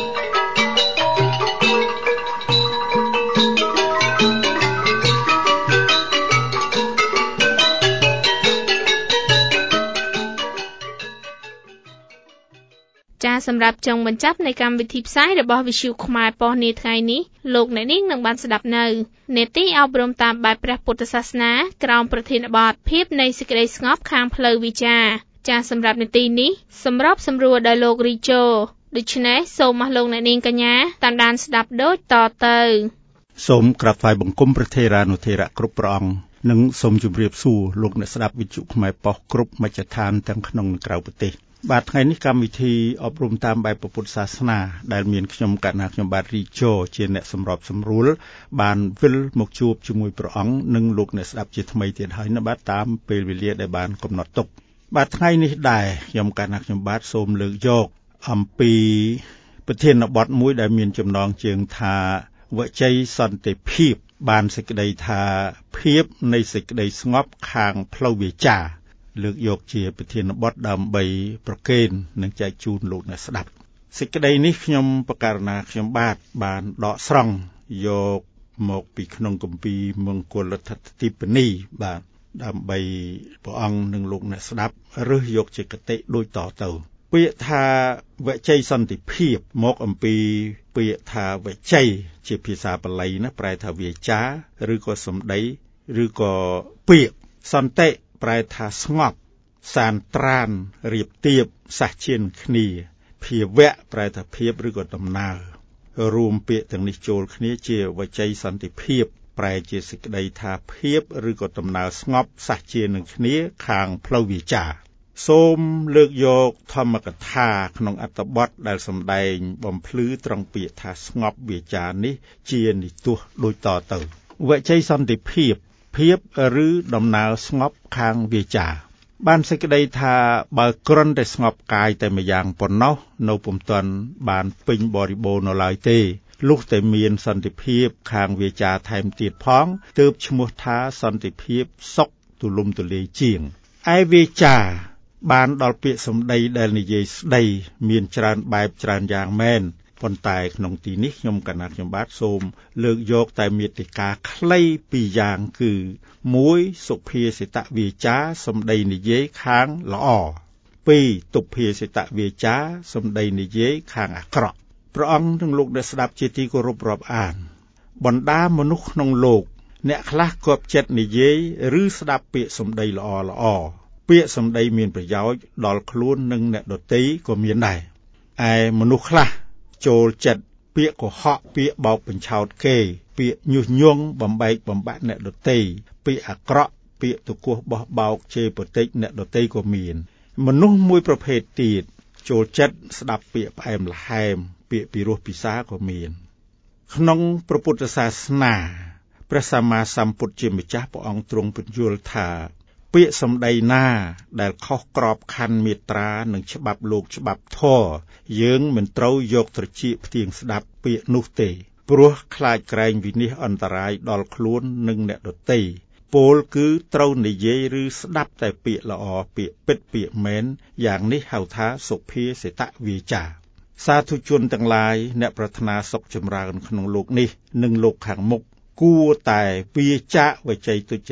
ចាសម្រាប់ចុងបញ្ចប់នៃកម្មវិធីផ្សាយរបស់វិទ្យុខ្មែរប៉ុស្តិ៍នាថ្ងៃនេះលោកអ្នកនាងនឹងបានស្ដាប់នៅនេតិអប់រំតាមបែបព្រះពុទ្ធសាសនាក្រោមប្រធានបទភាពនៃសេចក្តីស្ងប់ខាងផ្លូវវិជ្ជាចាសម្រាប់នេតិនេះសម្របសម្រួលដោយលោករីជូដូច្នេះសូមអស់លោកអ្នកនាងកញ្ញាតាមដានស្ដាប់ដូចតទៅសូមក្រាបថ្វាយបង្គំព្រះថេរានុថេរៈគ្រប់ព្រះអង្គនិងសូមជម្រាបសួរលោកអ្នកស្ដាប់វិទ្យុខ្មែរប៉ុស្តិ៍គ្រប់មជ្ឈដ្ឋានទាំងក្នុងនិងក្រៅប្រទេសបាទថ្ងៃនេះកម្មវិធីអប់រំតាមបែបពុទ្ធសាសនាដែលមានខ្ញុំកណ្ណាខ្ញុំបាទរីជូជាអ្នកសម្របសម្រួលបានវិលមកជួបជាមួយព្រះអង្គនិងលោកអ្នកស្ដាប់ជាថ្មីទៀតហើយណាបាទតាមពេលវេលាដែលបានកំណត់ទុកបាទថ្ងៃនេះដែរខ្ញុំកណ្ណាខ្ញុំបាទសូមលើកយកអំពីប្រធានបទមួយដែលមានចំណងជើងថាវជ័យសន្តិភាពបានសេចក្តីថាភាពនៃសេចក្តីស្ងប់ខាងផ្លូវវាចាលើកយកជាប្រធានបទដើម្បីប្រកេននិងចែកជូនលោកអ្នកស្ដាប់សេចក្តីនេះខ្ញុំបកករណាខ្ញុំបាទបានដកស្រង់យកមកពីក្នុងគម្ពីរមង្គលដ្ឋទីបនីបាទដើម្បីព្រះអង្គនិងលោកអ្នកស្ដាប់រើសយកជាគតិដូចតទៅពាក្យថាវជ័យសន្តិភាពមកអំពីពាក្យថាវជ័យជាភាសាបាលីណាប្រែថាវាចាឬក៏សម្ដីឬក៏ពាក្យសន្តិប្រែថាស្ងប់សានត្រានរៀបទៀបសះជៀនគ្នាភាវៈប្រែថាភាពឬក៏ដំណើររួមពាក្យទាំងនេះចូលគ្នាជាវជ័យសន្តិភាពប្រែជាសេចក្តីថាភាពឬក៏ដំណើរស្ងប់សះជៀននឹងគ្នាខាងផ្លូវវាចាសូមលើកយកធម្មកថាក្នុងអត្ថបទដែលសម្ដែងបំភ្លឺត្រង់ពាក្យថាស្ងប់វាចានេះជានិទោះដូចតទៅវជ័យសន្តិភាពភាពឬដំណើរស្ងប់ខាងវាចាបានសេចក្តីថាបើគ្រាន់តែស្ងប់កាយតែម្យ៉ាងប៉ុណ្ណោះនៅពុំទាន់បានពេញបរិបូរណ៍នៅឡើយទេលុះតែមានសន្តិភាពខាងវាចាថែមទៀតផងទើបឈ្មោះថាសន្តិភាពសុខទូលំទូលាយជាងឯវាចាបានដល់ពាក្យសម្ដីដែលនិយាយស្ដីមានច្រើនបែបច្រើនយ៉ាងមែនប៉ុន្តែក្នុងទីនេះខ្ញុំកណាត់ខ្ញុំបាទសូមលើកយកតែមាតិកាខ្លីពីរយ៉ាងគឺមួយសុភាសិតវាចាសម្ដីនិយាយខាងល្អពីរទុភាសិតវាចាសម្ដីនិយាយខាងអាក្រក់ព្រះអង្គនិងលោកដែលស្ដាប់ជាទីគោរពរាប់អានបណ្ដាមនុស្សក្នុងលោកអ្នកខ្លះគប់ចិត្តនិយាយឬស្ដាប់ពាក្យសម្ដីល្អល្អពាក្យសម្ដីមានប្រយោជន៍ដល់ខ្លួននិងអ្នកដទៃក៏មានដែរឯមនុស្សខ្លះចូលចិត្តពាក្យកុហកពាក្យបោកបញ្ឆោតគេពាក្យញុះញង់បំបែកបំបាក់អ្នកដទៃពាក្យអាក្រក់ពាក្យទុគោះបោះបោកជេរប្រតិចអ្នកដទៃក៏មានមនុស្សមួយប្រភេទទៀតចូលចិត្តស្ដាប់ពាក្យផ្អែមល្ហែមពាក្យពីរោះពិសាក៏មានក្នុងព្រះពុទ្ធសាសនាព្រះសម្មាសម្ពុទ្ធជាម្ចាស់ព្រះអង្គទ្រង់ពន្យល់ថាពាក្យសម្ដីណាដែលខុសក្របខណ្ឌមេត្រានិងច្បាប់លោកច្បាប់ធម៌យើងមិនត្រូវយកត្រចៀកផ្ទៀងស្ដាប់ពាក្យនោះទេព្រោះខ្លាចក្រែងវិនិច្ឆ័យអន្តរាយដល់ខ្លួននិងអ្នកដទៃពោលគឺត្រូវនិយាយឬស្ដាប់តែពាក្យល្អពាក្យពិតពាក្យមែនយ៉ាងនេះហៅថាសុភាសិតវាចាសាធុជនទាំងឡាយអ្នកប្រាថ្នាសុខចម្រើនក្នុងលោកនេះនិងលោកខាងមុខគួរតែវាចាវជ័យទុច្ចរិត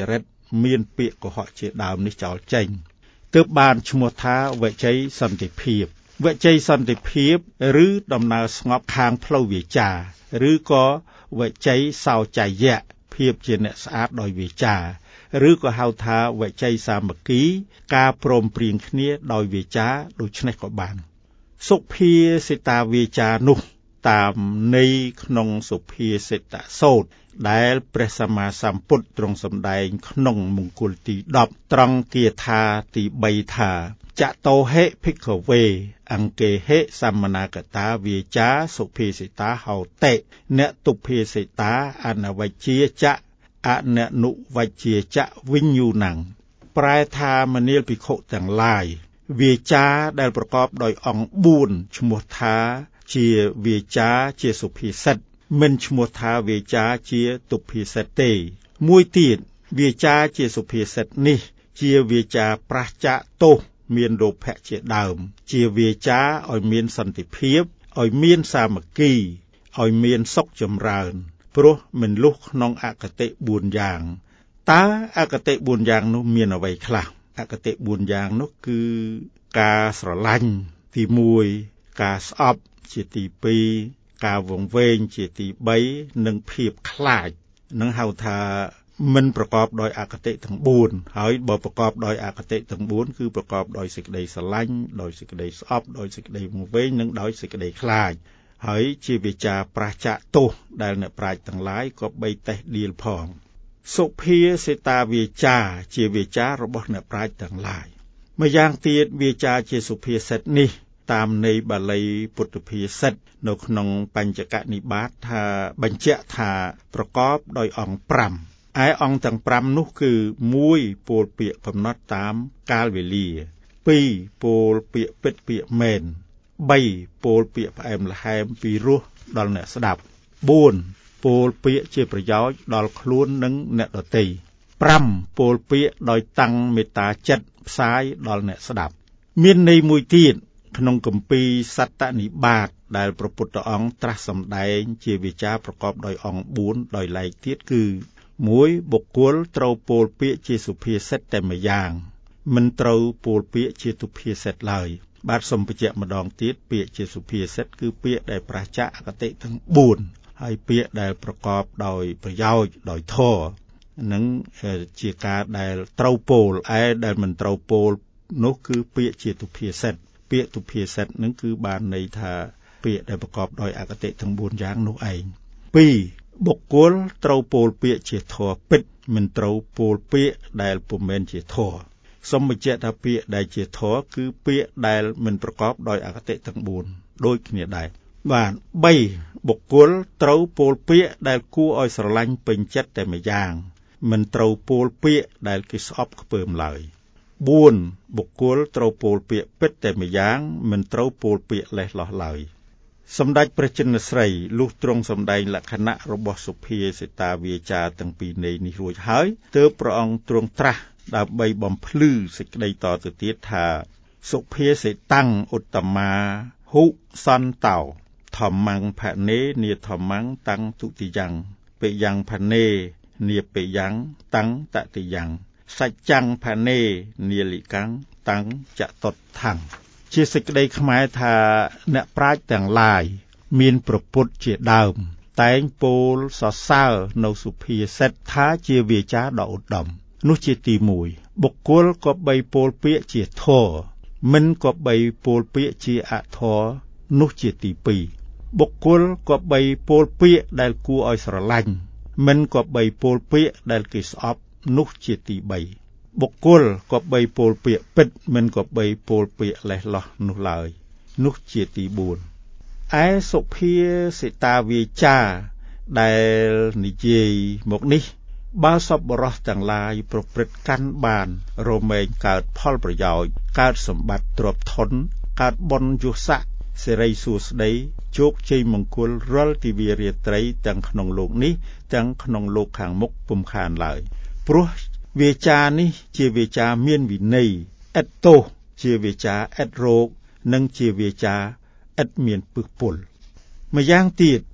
មានពាក្យកុហកជាដើមនេះចោលចេញទើបបានឈ្មោះថាវជ័យសន្តិភាពវជ័យសន្តិភាពឬដំណើរស្ងប់ខាងផ្លូវវាចាឬក៏វជ័យសោចយៈភាពជាអ្នកស្អាតដោយវាចាឬក៏ហៅថាវជ័យសាមគ្គីការព្រមព្រៀងគ្នាដោយវាចាដូច្នេះក៏បានសុភាសិតាវាចានោះតាមន័យក្នុងសុភាសិតសូត្រដែលព្រះសម្មាសម្ពុទ្ធទ្រង់សម្ដែងក្នុងមង្គលទីដប់ត្រង់គាថាទីបីថាចតោហេភិក្ខវេអង្គេហេសមនាកតាវាចាសុភាសិតាហោតេអ្នកទុភាសិតាអនវជ្ជាចៈអននុវជ្ជាចៈវិញ្ញូណੰប្រែថាមនាលភិក្ខុទាំងឡាយវាចាដែលប្រកបដោយអង្គបួនឈ្មោះថាជាវាចាជាសុភាសិតមិនឈ្មោះថាវាចាជាទុភាសិតទេមួយទៀតវាចាជាសុភាសិតនេះជាវាចាប្រះចាកទោសមានលោភៈជាដើមជាវាចាឲ្យមានសន្តិភាពឲ្យមានសាមគ្គីឲ្យមានសុខចម្រើនព្រោះមិនលុះក្នុងអគតិបួនយ៉ាងតើអគតិបួនយ៉ាងនោះមានអ្វីខ្លះអគតិបួនយ៉ាងនោះគឺការស្រឡាញ់ទីមួយការស្អប់ជាទីពីរការវង្វេងជាទីបីនិងភាពខ្លាចនឹងហៅថាមិនប្រកបដោយអគតិទាំងបួនហើយបើប្រកបដោយអគតិទាំងបួនគឺប្រកបដោយសេចក្តីស្រឡាញ់ដោយសេចក្តីស្អប់ដោយសេចក្តីវង្វេងនិងដោយសេចក្តីខ្លាចហើយជាវាចាប្រះចាកទោសដែលអ្នកប្រាជ្ញទាំងឡាយក៏បីតេះដៀលផងសុភាសិតាវាចាជាវាចារបស់អ្នកប្រាជ្ញទាំងឡាយម្យ៉ាងទៀតវាចាជាសុភាសិតនេះតាមន័យបាលីពុទ្ធភាសិតនៅក្នុងបញ្ចកនិបាតថាបញ្ជាក់ថាប្រកបដោយអង្គប្រាំឯអង្គទាំងប្រាំនោះគឺមួយពោលពាក្យកំណត់តាមកាលវេលាពីរពោលពាក្យពិតពាក្យមែនបីពោលពាក្យផ្អែមល្ហែមពីរោះដល់អ្នកស្ដាប់បួនពោលពាក្យជាប្រយោជន៍ដល់ខ្លួននិងអ្នកដទៃប្រាំពោលពាក្យដោយតាំងមេត្តាចិត្តផ្សាយដល់អ្នកស្ដាប់មានន័យមួយទៀតក្នុងគម្ពីរសត្តនិបាតដែលព្រះពុទ្ធអង្គត្រាស់សម្ដែងជាវាចាប្រកបដោយអង្គបួនដោយឡែកទៀតគឺមួយបុគ្គលត្រូវពោលពាក្យជាសុភាសិតតែម្យ៉ាងមិនត្រូវពោលពាក្យជាទុភាសិតឡើយបាទសូមបញ្ជាក់ម្ដងទៀតពាក្យជាសុភាសិតគឺពាក្យដែលប្រះចាកអគតិទាំងបួនហើយពាក្យដែលប្រកបដោយប្រយោជន៍ដោយធម៌នឹងជាការដែលត្រូវពោលឯដែលមិនត្រូវពោលនោះគឺពាក្យជាទុភាសិតពាក្យទុភាសិតនឹងគឺបានន័យថាពាក្យដែលប្រកបដោយអគតិទាំងបួនយ៉ាងនោះឯងពីរបុគ្គលត្រូវពោលពាក្យជាធម៌ពិតមិនត្រូវពោលពាក្យដែលពុំមែនជាធម៌សូមបញ្ជាក់ថាពាក្យដែលជាធម៌គឺពាក្យដែលមិនប្រកបដោយអគតិទាំងបួនដូចគ្នាដែរបាទបីបុគ្គលត្រូវពោលពាក្យដែលគួរឲ្យស្រឡាញ់ពេញចិត្តតែម្យ៉ាងមិនត្រូវពោលពាក្យដែលគេស្អប់ខ្ពើមឡើយបួនបុគ្គលត្រូវពោលពាក្យពិតតែម្យ៉ាងមិនត្រូវពោលពាក្យលេះលោះឡើយសម្ដេចព្រះចិនស្រីលុះទ្រង់សម្ដែងលក្ខណៈរបស់សុភាសិតាវាចាទាំងពីរន័យនេះរួចហើយទើបព្រះអង្គទ្រង់ត្រាស់ដើម្បីបំភ្លឺសេចក្តីតទៅទៀតថាសុភាសិតាំងឧត្តមាហុសន្តោធម្មੰផនេនាធម្មੰតាំងទុតិយ៉ាងពេយ៉ាងផនេនាពេយ៉ាងតាំងតតិយ៉ាងសច្ចាំងផនេនាលិកាំងតាំងចតុដ្ឋังជាសេចក្តីខ្មែរថាអ្នកប្រាជ្ញទាំងឡាយមានប្រពុតជាដើមតែងពោលសរសើរនៅសុភាសិតថាជាវាចាដ៏ឧត្តមនោះជាទីមួយបុគ្គលក៏បីពោលពាក្យជាធម៌មិនក៏បីពោលពាក្យជាអធម៌នោះជាទីពីរបុគ្គលក៏បីពោលពាក្យដែលគួរឲ្យស្រឡាញ់មិនក៏បីពោលពាក្យដែលគេស្អប់នោះជាទីបីបុគ្គលក៏បីពោលពាក្យពិតមិនក៏បីពោលពាក្យលេះលោះនោះឡើយនោះជាទីបួនឯសុភាសិតាវាចាដែលនិយាយមកនេះបើសប្បុរសទាំងឡាយប្រព្រឹត្តកាន់បានរមែងកើតផលប្រយោជន៍កើតសម្បត្តិទ្រព្យធនកើតបុណ្យយស័ក្តិសិរីសួស្តីជោគជ័យមង្គលរាល់ទិវារាត្រីទាំងក្នុងលោកនេះទាំងក្នុងលោកខាងមុខពុំខានឡើយព្រោះវាចានេះជាវាចាមានវិន័យឥតទោសជាវាចាឥតរោគនិងជាវាចាឥតមានពឹសពុលម្យ៉ាងទៀត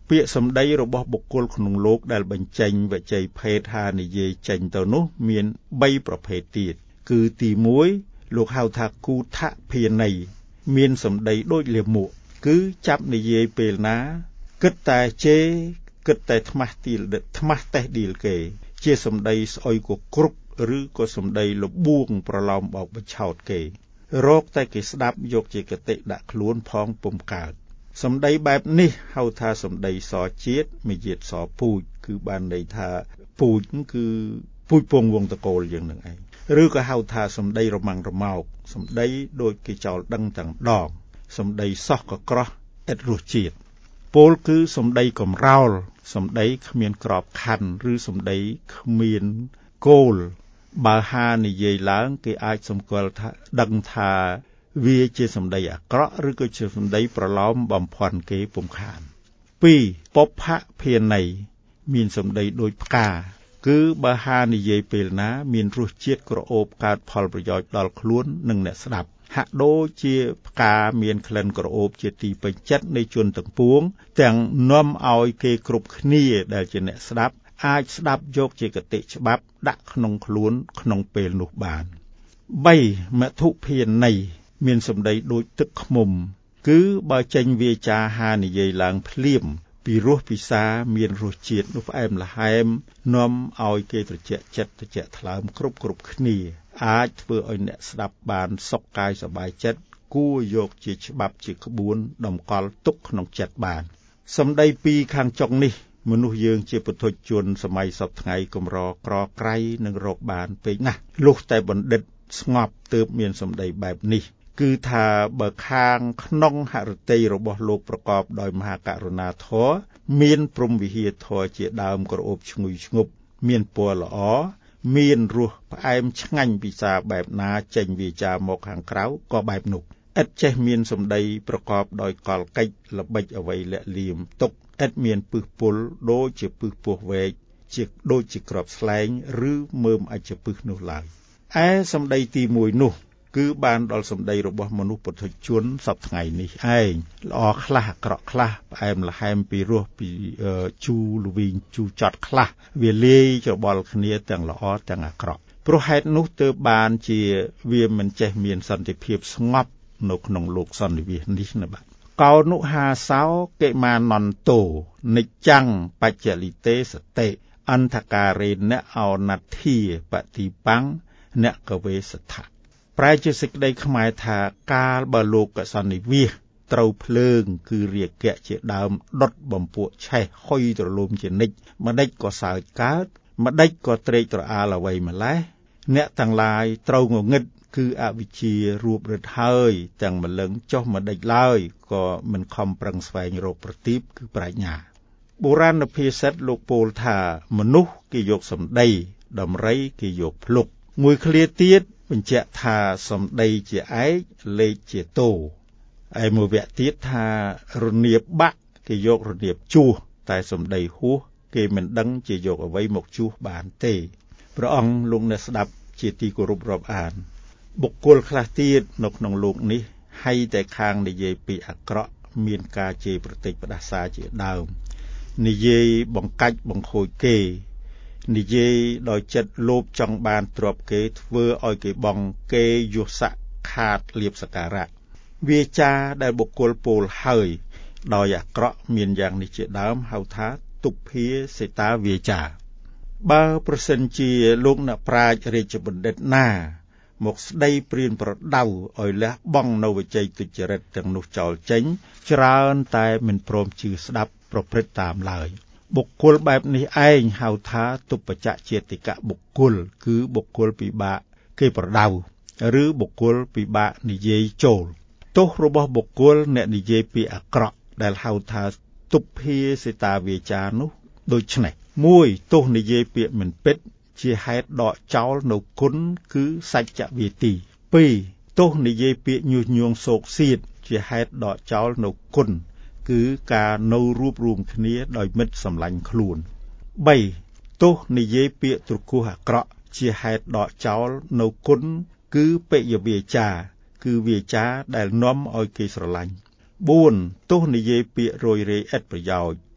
ពាក្យសម្ដីរបស់បុគ្គលក្នុងលោកដែលបញ្ចេញវចីភេទហានិយាយចេញទៅនោះមានបីប្រភេទទៀតគឺទីមួយលោកហៅថាគូថភាន័យមានសម្ដីដូចលាមកគឺចាប់និយាយពេលណាគិតតែជេរគិតតែថ្មាស់ទីលថ្មាស់តេះឌីលគេជាសម្ដីស្អុយគគ្រុកឬក៏សម្ដីលបួងប្រឡោមបោកបញ្ឆោតគេរកតែគេស្ដាប់យកជាគតិដាក់ខ្លួនផងពុំកើតសម្ដីបែបនេះហៅថាសម្ដីសជាតិមយាទសពូជគឺបានន័យថាពូជគឺពូជពងវងតកូលយ៉ាងនឹងឯងឬក៏ហៅថាសម្ដីរម៉ាំងរម៉ោកសម្ដីដូចគេចោលដឹងទាំងដងសម្ដីសោះក៏ក្រោះឥតរសជាតិពោលគឺសម្ដីកំរោលសម្ដីគ្មានក្របខ័ណ្ឌឬសម្ដីគ្មានគោលបើហានិយាយឡើងគេអាចសម្គាល់ថាដឹងថាវាជាសម្ដីអាក្រក់ឬក៏ជាសម្ដីប្រឡោមបំភាន់គេពុំខានពីរបុព្វភាន័យមានសម្ដីដូចផ្កាគឺបើហានិយាយពេលណាមានរសជាតិក្រអូបកើតផលប្រយោជន៍ដល់ខ្លួននិងអ្នកស្ដាប់ហាក់ដូចជាផ្កាមានក្លិនក្រអូបជាទីពេញចិត្តនៃជនទាំងពួងទាំងនាំឲ្យគេគ្រប់គ្នាដែលជាអ្នកស្ដាប់អាចស្ដាប់យកជាគតិច្បាប់ដាក់ក្នុងខ្លួនក្នុងពេលនោះបានបីមធុភាន័យមានសម្ដីដូចទឹកឃ្មុំគឺបើចេញវាចាហានិយាយឡើងភ្លាមពីរសពិសាមានរសជាតិនោះផ្អែមល្ហែមនាំឲ្យគេត្រជាក់ចិត្តត្រជាក់ថ្លើមគ្រប់គ្រប់គ្នាអាចធ្វើឲ្យអ្នកស្ដាប់បានសុខកាយសប្បាយចិត្តគួរយកជាច្បាប់ជាក្បួនតម្កល់ទុកក្នុងចិត្តបានសម្ដីពីរខាងចុងនេះមនុស្សយើងជាពុទ្ធជនសម័យសពថ្ងៃកម្រក្រក្រៃនឹងរកបានពេកណាស់លុះតែបណ្ឌិតស្ងប់ទើបមានសម្ដីបែបនេះគឺថាបើខាងក្នុងហឫទ័យរបស់លោកប្រកបដោយមហាករុណាធម៌មានព្រហ្មវិហារធម៌ជាដើមក្រអូបឈ្ងុយឈ្ងប់មានពណ៌ល្អមានរសផ្អែមឆ្ងាញ់ពិសាបែបណាចេញវាចាមកខាងក្រៅក៏បែបនោះឥតចេះមានសម្ដីប្រកបដោយកលកិច្ចល្បិចអ្វីលាក់លៀមទុកឥតមានពឹសពុលដូចជាពឹសពោះវែកជាដូចជាក្របស្លែងឬមើមអាចពឹសនោះឡើយឯសម្ដីទីមួយនោះគឺបានដល់សម្ដីរបស់មនុស្សពុទ្ធជនសពថ្ងៃនេះឯងល្អខ្លះអាក្រក់ខ្លះផ្អែមល្ហែមពីរសពីជូរល្វីងជូរចត់ខ្លះវាលាយច្របល់គ្នាទាំងល្អទាំងអាក្រក់ព្រោះហេតុនោះទើបបានជាវាមិនចេះមានសន្តិភាពស្ងប់នៅក្នុងលោកសន្និវាសនេះណាបាទកោនុហាសោកេមានន្តោនិច្ចាំងបច្ចលិតេសតិអន្តការេណអនត្ធាបតិបាំងអ្នកកវេសថៈប្រែជាសេចក្តីខ្មែរថាកាលបើលោកកសន្និវាសត្រូវភ្លើងគឺរាគៈជាដើមដុតបំពួកឆេះហុយទ្រលំជានិច្ចម្ដេចក៏សើចកើតម្ដេចក៏ត្រេកត្រអាលអ្វីម្លេះអ្នកទាំងឡាយត្រូវងងឹតគឺអវិជ្ជារួបរឹតហើយទាំងម្លឹងចុះម្ដេចឡើយក៏មិនខំប្រឹងស្វែងរកប្រទីបគឺប្រាជ្ញាបុរាណភាសិតលោកពោលថាមនុស្សគេយកសម្ដីដំរីគេយកភ្លុកមួយឃ្លាទៀតបញ្ជាក់ថាសម្ដីជាឯកលេខជាតោឯមួយវគ្គទៀតថារនៀបបាក់គេយករនៀបជួសតែសម្ដីហួសគេមិនដឹងជាយកអ្វីមកជួសបានទេព្រះអង្គលោកអ្នកស្ដាប់ជាទីគោរពរាប់អានបុគ្គលខ្លះទៀតនៅក្នុងលោកនេះហើយតែខាងនិយាយពីអាក្រក់មានការជេរប្រតិចផ្ដាសាជាដើមនិយាយបង្កាច់បង្ខូចគេនិយាយដោយចិត្តលោភចង់បានទ្រព្យគេធ្វើឲ្យគេបង់គេយស័កខាតលៀបសការៈវាចាដែលបុគ្គលពោលហើយដោយអាក្រក់មានយ៉ាងនេះជាដើមហៅថាទុព្ភាសេតាវាចាបើប្រសិនជាលោកអ្នកប្រាជ្ញរាជបណ្ឌិតណាមកស្ដីព្រានប្រដៅឲ្យលះបង់នៅវិជ័យទុច្ចរិតទាំងនោះចោលចេញច្រើនតែមិនព្រមជឿស្ដាប់ប្រព្រឹត្តតាមឡើយបុគ្គលបែបនេះឯងហៅថាទុបច្ចចេតិកបុគ្គលគឺបុគ្គលពិបាកគេប្រដៅឬបុគ្គលពិបាកនិយាយចូលទោសរបស់បុគ្គលអ្នកនិយាយពីអាក្រក់ដែលហៅថាទុព្ភាសេតាវាចានោះដូច្នេះមួយទោសនិយាយពាក្យមិនពិតជាហេតុដកចោលនៅគុណគឺសច្ចវាទីពីរទោសនិយាយពាក្យញុះញង់សោកសៀតជាហេតុដកចោលនៅគុណគឺការនៅរួបរួមគ្នាដោយមិត្តសម្លាញ់ខ្លួនបីទោសនិយាយពាក្យទ្រគោះអាក្រក់ជាហេតុដកចោលនៅគុណគឺពេយវាចាគឺវាចាដែលនាំឲ្យគេស្រឡាញ់បួនទោសនិយាយពាក្យរយរេឥតប្រយោជន៍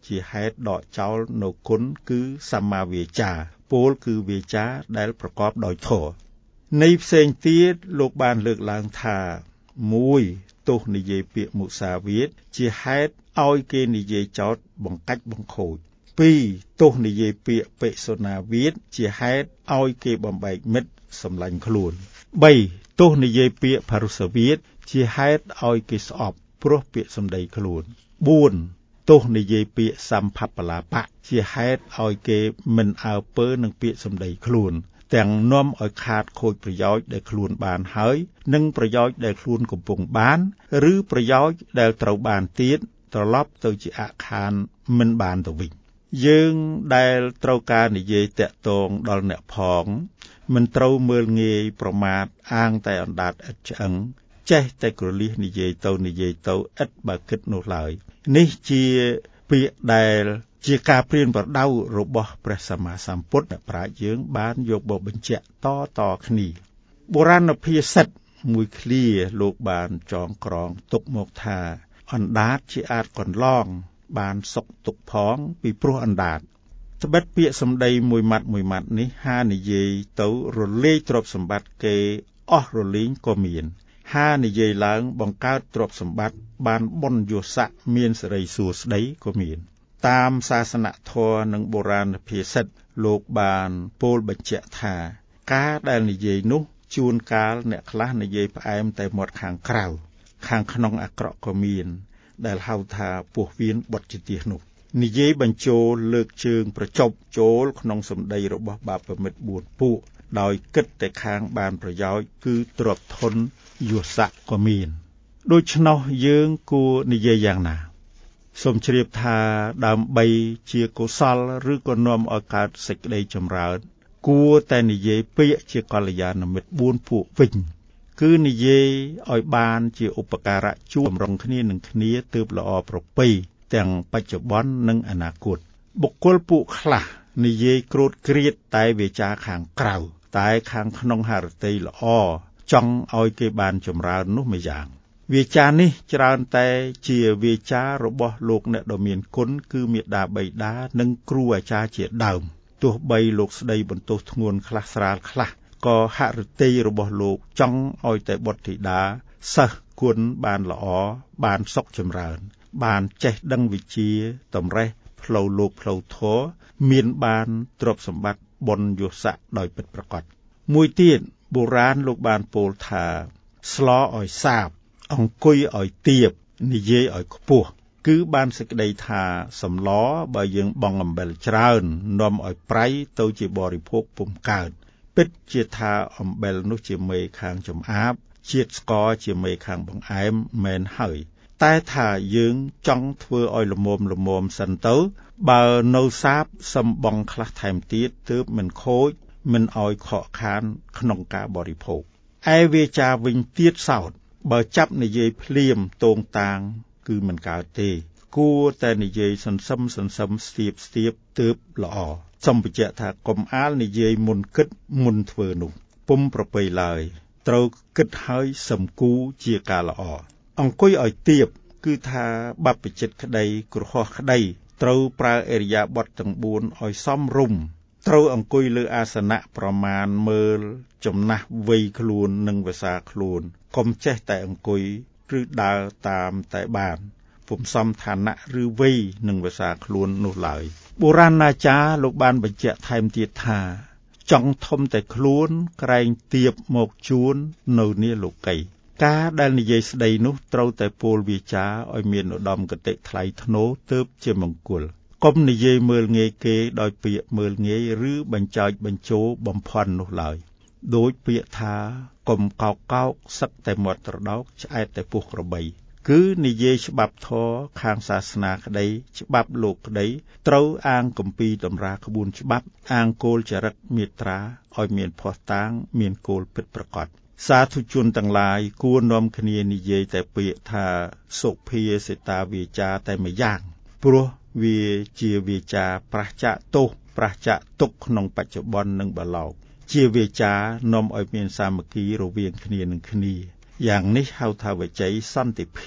ជាហេតុដកចោលនៅគុណគឺសម្មាវាចាពោលគឺវាចាដែលប្រកបដោយធម៌នៃផ្សេងទៀតលោកបានលើកឡើងថាមួយទោសនិយាយពាក្យមុសាវាទជាហេតុឲ្យគេនិយាយចោទបង្កាច់បង្ខូចពីរទោសនិយាយពាក្យបិសុណាវាទជាហេតុឲ្យគេបំបែកមិត្តសម្លាញ់ខ្លួនបីទោសនិយាយពាក្យភរុសវាទជាហេតុឲ្យគេស្អប់ព្រោះពាក្យសម្ដីខ្លួនបួនទោសនិយាយពាក្យសម្ភបលាបៈជាហេតុឲ្យគេមិនអើពើនឹងពាក្យសម្ដីខ្លួនទាំងនាំឲ្យខាតខូចប្រយោជន៍ដែលខ្លួនបានហើយនិងប្រយោជន៍ដែលខ្លួនកំពុងបានឬប្រយោជន៍ដែលត្រូវបានទៀតត្រឡប់ទៅជាអខានមិនបានទៅវិញយើងដែលត្រូវការនិយាយតាក់ទងដល់អ្នកផងមិនត្រូវមើលងាយប្រមាថអាងតែអណ្ដាតឥតឆ្អឹងចេះតែក្រលៀសនិយាយទៅនិយាយទៅឥតបើគិតនោះឡើយនេះជាពាក្យដែលជាការព្រានប្រដៅរបស់ព្រះសម្មាសម្ពុទ្ធអ្នកប្រាជ្ញយើងបានយកមកបញ្ជាក់តតគ្នាបុរាណភាសិតមួយឃ្លាលោកបានចងក្រងទុកមកថាអណ្ដាតជាអាចកន្លងបានសុខទុក្ខផងពីព្រោះអណ្ដាតត្បិតពាក្យសម្ដីមួយម៉ាត់មួយម៉ាត់នេះហានិយាយទៅរលាយទ្រព្យសម្បត្តិគេអស់រលីងក៏មានហានិយាយឡើងបង្កើតទ្រព្យសម្បត្តិបានបុណ្យយស័ក្តិមានសិរីសួស្តីក៏មានតាមសាសនធម៌និងបុរាណភាសិតលោកបានពោលបញ្ជាក់ថាការដែលនិយាយនោះជួនកាលអ្នកខ្លះនិយាយផ្អែមតែមាត់ខាងក្រៅខាងក្នុងអាក្រក់ក៏មានដែលហៅថាពោះវៀនបុតជាទាសនោះនិយាយបញ្ចូលលើកជើងប្រជប់ចូលក្នុងសម្ដីរបស់បាបមិត្តបួនពួកដោយគិតតែខាងបានប្រយោជន៍គឺទ្រព្យធនយស័ក្តិក៏មានដូច្នោះយើងគួរនិយាយយ៉ាងណាសូមជ្រាបថាដើម្បីជាកុសលឬក៏នាំឲ្យកើតសេចក្តីចម្រើនគួរតែនិយាយពាក្យជាកល្យាណមិត្តបួនពួកវិញគឺនិយាយឲ្យបានជាឧបការៈជួបរំគ្នានឹងគ្នាទើបល្អប្រពៃទាំងបច្ចុប្បន្ននិងអនាគតបុគ្គលពួកខ្លះនិយាយក្រោតក្រៀតតែវាចាខាងក្រៅតែខាងក្នុងហឫទ័យល្អចង់ឲ្យគេបានចម្រើននោះមួយយ៉ាងវាចានេះច្រើនតែជាវាចារបស់លោកអ្នកដ៏មានគុណគឺមេដាបៃតានិងគ្រូអាចារ្យជាដើមទោះបីលោកស្ដីបន្ទោសធ្ងន់ខ្លះស្រាលខ្លះក៏ហឫទ័យរបស់លោកចង់ឲ្យតែបុត្រធីតាសិស្សគុណបានល្អបានសុខចម្រើនបានចេះដឹងវិជ្ជាតម្រេះផ្លូវលោកផ្លូវធម៌មានបានទ្រព្យសម្បត្តិបុណ្យយស័ក្តិដោយពិតប្រាកដមួយទៀតបុរាណលោកបានពោលថាស្លឲ្យសាបអង្គុយឲ្យទាបនិយាយឲ្យខ្ពស់គឺបានសេចក្តីថាសម្លបើយើងបង់អំបិលច្រើននាំឲ្យប្រៃទៅជាបរិភោគពុំកើតពិតជាថាអំបិលនោះជាមេខាងចំអាបជាតិស្ករជាមេខាងបង្អែមមែនហើយតែថាយើងចង់ធ្វើឲ្យល្មមល្មមសិនទៅបើនៅសាបសំបងខ្លះថែមទៀតទើបមិនខូចមិនឲ្យខកខានក្នុងការបរិភោគឯវាចាវិញទៀតសោតបើចាប់និយាយភ្លាមតោងតាងគឺមិនកើតទេគួរតែនិយាយសន្សឹមសន្សឹមស្ទាបស្ទាបទើបល្អសូមបញ្ជាក់ថាកុំអាលនិយាយមុនគិតមុនធ្វើនោះពុំប្រពៃឡើយត្រូវគិតហើយសឹមគូជាការល្អអង្គុយឲ្យទាបគឺថាបព្វជិតក្តីគ្រហស្ថក្តីត្រូវប្រើអិរិយាបថទាំងបួនឲ្យសមរម្យត្រូវអង្គុយលើអាសនៈប្រមាណមើលចំណាស់វ័យខ្លួននិងភាសាខ្លួនកុំចេះតែអង្គុយឬដើរតាមតែបានពុំសមឋានៈឬវ័យនិងភាសាខ្លួននោះឡើយបុរាណអាចារ្យលោកបានបញ្ជាក់ថែមទៀតថាចង់ធំតែខ្លួនក្រែងទៀបមកជួននៅនីលោកីការដែលនិយាយស្ដីនោះត្រូវតែពោលវាចាឲ្យមានឧត្តមគតិថ្លៃថ្នូរទើបជាមង្គលកុំនិយាយមើលងាយគេដោយពាក្យមើលងាយឬបញ្ចោចបញ្ចោបំផន់នោះឡើយដូចពាក្យថាកុំកោកកោកសឹកតែមាត់ត្រដោកឆ្អែតតែពោះក្របីគឺនិយាយច្បាប់ធម៌ខាងសាសនាក្តីច្បាប់លោកក្តីត្រូវអាងគម្ពីរតម្រាក្បួនច្បាប់អាងគោលចរិតមេត្រាឲ្យមានភ័ស្តុតាងមានគោលពិតប្រាកដសាធុជនទាំងឡាយគួរនាំគ្នានិយាយតែពាក្យថាសុភាសិតាវាចាតែមួយយ៉ាងព្រោះវាជាវាចាប្រះចាកទោសប្រះចាកទុក្ខក្នុងបច្ចុប្បន្ននិងបឡោកជាវាចានាំឲ្យមានសាមគ្គីរវាងគ្នានឹងគ្នាយ៉ាងនេះហៅថាវិជ័យសន្តិភាព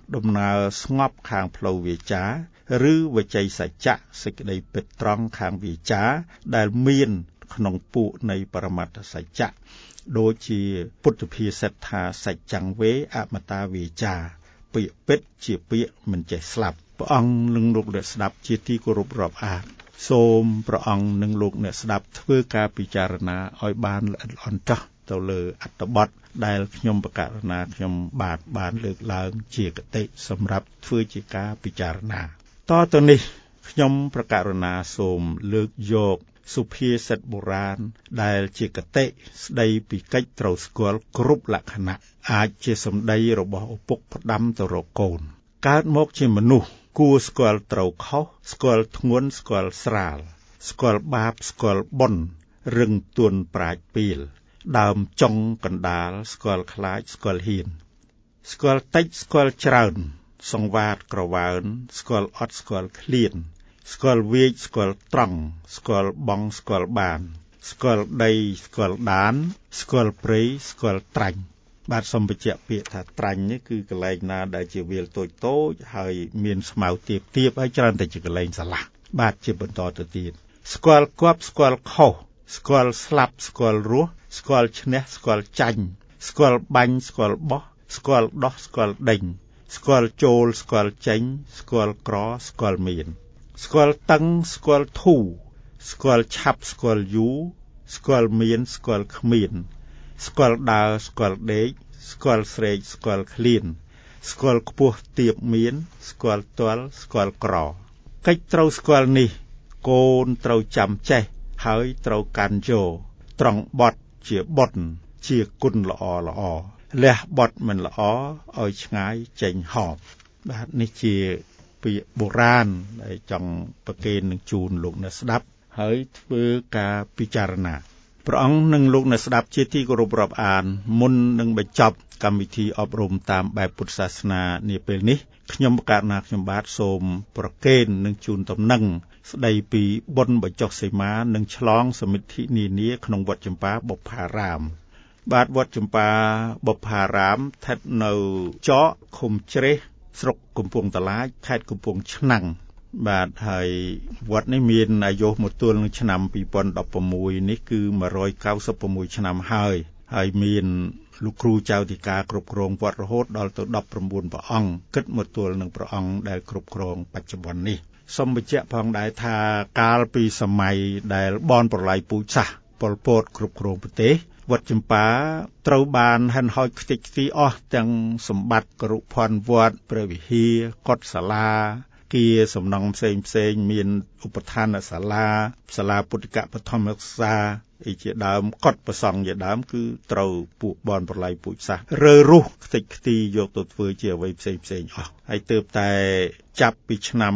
ដំណើរស្ងប់ខាងផ្លូវវាចាឬវចីសច្ចៈសេចក្តីពិតត្រង់ខាងវាចាដែលមានក្នុងពួកនៃបរមត្ថសច្ចៈដូចជាពុទ្ធភាសិតថាសច្ចង្វេអមតាវាចាពាក្យពិតជាពាក្យមិនចេះស្លាប់ព្រះអង្គនឹងលោកអ្នកស្ដាប់ជាទីគោរពរាប់អានសូមព្រះអង្គនឹងលោកអ្នកស្ដាប់ធ្វើការពិចារណាឲ្យបានល្អិតល្អន់ចោះទៅលើអត្ថបទដែលខ្ញុំបកករណាខ្ញុំបាទបានលើកឡើងជាគតិសម្រាប់ធ្វើជាការពិចារណាតទៅនេះខ្ញុំប្រកាសណាសូមលើកយកសុភាសិតបុរាណដែលជាគតិស្ដីពីកិច្ចត្រូវស្គាល់គ្រប់លក្ខណៈអាចជាសម្ដីរបស់ឪពុកផ្ដាំទៅរកកូនកើតមកជាមនុស្សគួរស្គាល់ត្រូវខុសស្គាល់ធ្ងន់ស្គាល់ស្រាលស្គាល់បាបស្គាល់បុណ្យរឹងទួនប្រាជ្ញពីលដើមចុងកណ្ដាលស្គាល់ខ្លាចស្គាល់ហ៊ានស្គាល់តិចស្គាល់ច្រើនសង្វាតក្រវើនស្គាល់អត់ស្គាល់ឃ្លានស្គាល់វាចស្គាល់ត្រង់ស្គាល់បងស្គាល់បានស្គាល់ដីស្គាល់ដានស្គាល់ព្រៃស្គាល់ត្រាញ់បាទសូមបញ្ជាក់ពាក្យថាត្រាញ់នេះគឺកន្លែងណាដែលជាវាលតូចតូចហើយមានស្មៅទៀបទៀបហើយច្រើនតែជាកន្លែងស្រឡះបាទជាបន្តទៅទៀតស្គាល់គប់ស្គាល់ខុសស្គាល់ស្លាប់ស្គាល់រស់ស្គាល់ឈ្នះស្គាល់ចាញ់ស្គាល់បាញ់ស្គាល់បោះស្គាល់ដោះស្គាល់ដេញស្គាល់ចូលស្គាល់ចេញស្គាល់ក្រស្គាល់មានស្គាល់តឹងស្គាល់ធូរស្គាល់ឆាប់ស្គាល់យូរស្គាល់មានស្គាល់គ្មានស្គាល់ដើរស្គាល់ដេកស្គាល់ស្រែកស្គាល់ឃ្លានស្គាល់ខ្ពស់ទៀបមានស្គាល់ទាល់ស្គាល់ក្រកិច្ចត្រូវស្គាល់នេះកូនត្រូវចាំចេះហើយត្រូវកាន់យកត្រង់បត់ជាបុណ្យជាគុណល្អល្អលះបត់មិនល្អឲ្យឆ្ងាយចេញហប់បាទនេះជាពាក្យបុរាណដែលចង់ប្រគេននឹងជូនលោកអ្នកស្ដាប់ហើយធ្វើការពិចារណាព្រះអង្គនឹងលោកអ្នកស្ដាប់ជាទីគោរពរាប់អានមុននឹងបញ្ចប់កម្មវិធីអប់រំតាមបែបពុទ្ធសាសនានាពេលនេះខ្ញុំបកករណាខ្ញុំបាទសូមប្រគេននឹងជូនដំណឹងស្ដីពីបុណ្យបញ្ចុះសីមានិងឆ្លងសមិទ្ធិនានាក្នុងវត្តចម្ប៉ាបុប្ផារាមបាទវត្តចម្ប៉ាបុប្ផារាមស្ថិតនៅចកឃុំជ្រេះស្រុកកំពង់តាឡាចខេត្តកំពង់ឆ្នាំងបាទហើយវត្តនេះមានអាយុមកទល់នឹងឆ្នាំពីរពាន់ដប់ប្រាំមួយនេះគឺមួយរយកៅសិបប្រាំមួយឆ្នាំហើយហើយមានលោកគ្រូចៅធិការគ្រប់គ្រងវត្តរហូតដល់ទៅដប់ប្រាំបួនព្រះអង្គគិតមកទល់នឹងព្រះអង្គដែលគ្រប់គ្រងបច្ចុប្បន្ននេះសូមបញ្ជាក់ផងដែរថាកាលពីសម័យដែលបនប្រល័យពូជសាសន៍ប៉ុលពតគ្រប់គ្រងប្រទេសវត្តចម្ប៉ាត្រូវបានហិនហោចខ្ទេចខ្ទីអស់ទាំងសម្បត្តិគរុភ័ណ្ឌវត្តព្រះវិហារកុដិសាលាគាសំណង់ផ្សេងផ្សេងមានឧបឋានសាលាសាលាពុទ្ធិកបឋមសិក្សាអីជាដើមកុដិប្រសង់ជាដើមគឺត្រូវពួកបនប្រល័យពូជសាសន៍រើរុះខ្ទេចខ្ទីយកទៅធ្វើជាអ្វីផ្សេងផ្សេងអស់ហើយទើបតែចាប់ពីឆ្នាំ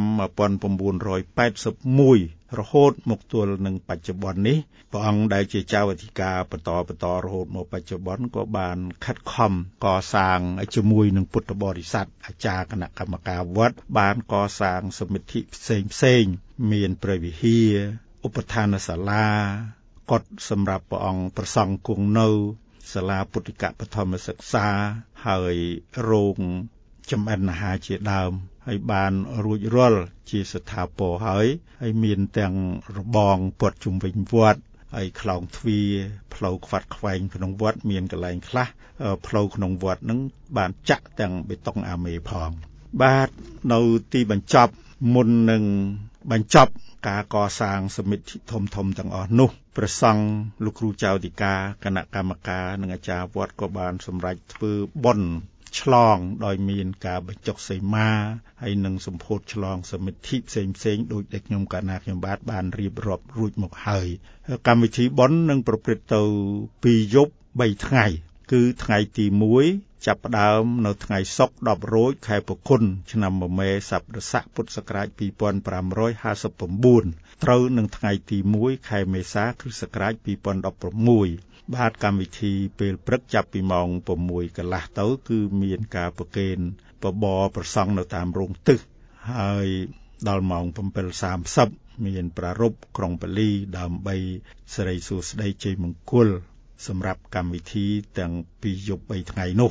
천៩ប៉ែតសិបមួយរហូតមកទល់នឹងបច្ចុប្បន្ននេះព្រះអង្គដែលជាចៅអធិការបន្តបន្តរហូតមកបច្ចុប្បន្នក៏បានខិតខំកសាងជាមួយនឹងពុទ្ធបរិស័ទអាចារ្យគណៈកម្មការវត្តបានកសាងសមិទ្ធិផ្សេងផ្សេងមានព្រះវិហារឧបឋានសាលាកុដិសម្រាប់ព្រះអង្គប្រសង់គង់នៅសាលាពុទ្ធិកបឋមសិក្សាហើយរោងចម្អិនអាហារជាដើមហើយបានរួចរាល់ជាស្ថាពរហើយហើយមានទាំងរបងព័ទ្ធជុំវិញវត្តហើយខ្លោងទ្វារផ្លូវខ្វាត់ខ្វែងក្នុងវត្តមានកន្លែងខ្លះផ្លូវក្នុងវត្តនឹងបានចាក់ទាំងបេតុងអាមេផងបាទនៅទីបញ្ចប់មុននឹងបញ្ចប់ការកសាងសមិទ្ធិធំធំទាំងអស់នោះព្រះសង្ឃលោកគ្រូចៅអធិការគណៈកម្មការនិងអាចារ្យវត្តក៏បានសម្រេចធ្វើបុណ្យឆ្លងដោយមានការបញ្ចុះសីមាហើយនឹងសម្ពោធឆ្លងសមិទ្ធិផ្សេងផ្សេងដោយដែលខ្ញុំកណាខ្ញុំបាទបានរៀបរាប់រួចមកហើយកម្មវិធីបុណ្យនឹងប្រព្រឹត្តទៅពីរយប់បីថ្ងៃគឺថ្ងៃទីមួយចាប់ផ្ដើមនៅថ្ងៃសុក្រដប់រោចខែផល្គុនឆ្នាំមមែសប្បុរស័កពុទ្ធសករាជពីរពាន់ប្រាំរយហាសិប៩ត្រូវនឹងថ្ងៃទីមួយខែមេសាគ្រិស្តសករាជពីរពាន់ដប់ប្រាំមួយបាទកម្មវិធីពេលព្រឹកចាប់ពីម៉ោងប្រាំមួយកន្លះទៅគឺមានការប្រគេនបបរប្រសង់នៅតាមរោងទឹះហើយដល់ម៉ោង7:សាមសិបមានប្រារព្ធក្រុងបាលីដើម្បីសិរីសួស្តីជ័យមង្គលសម្រាប់កម្មវិធីទាំងពីរយប់បីថ្ងៃនោះ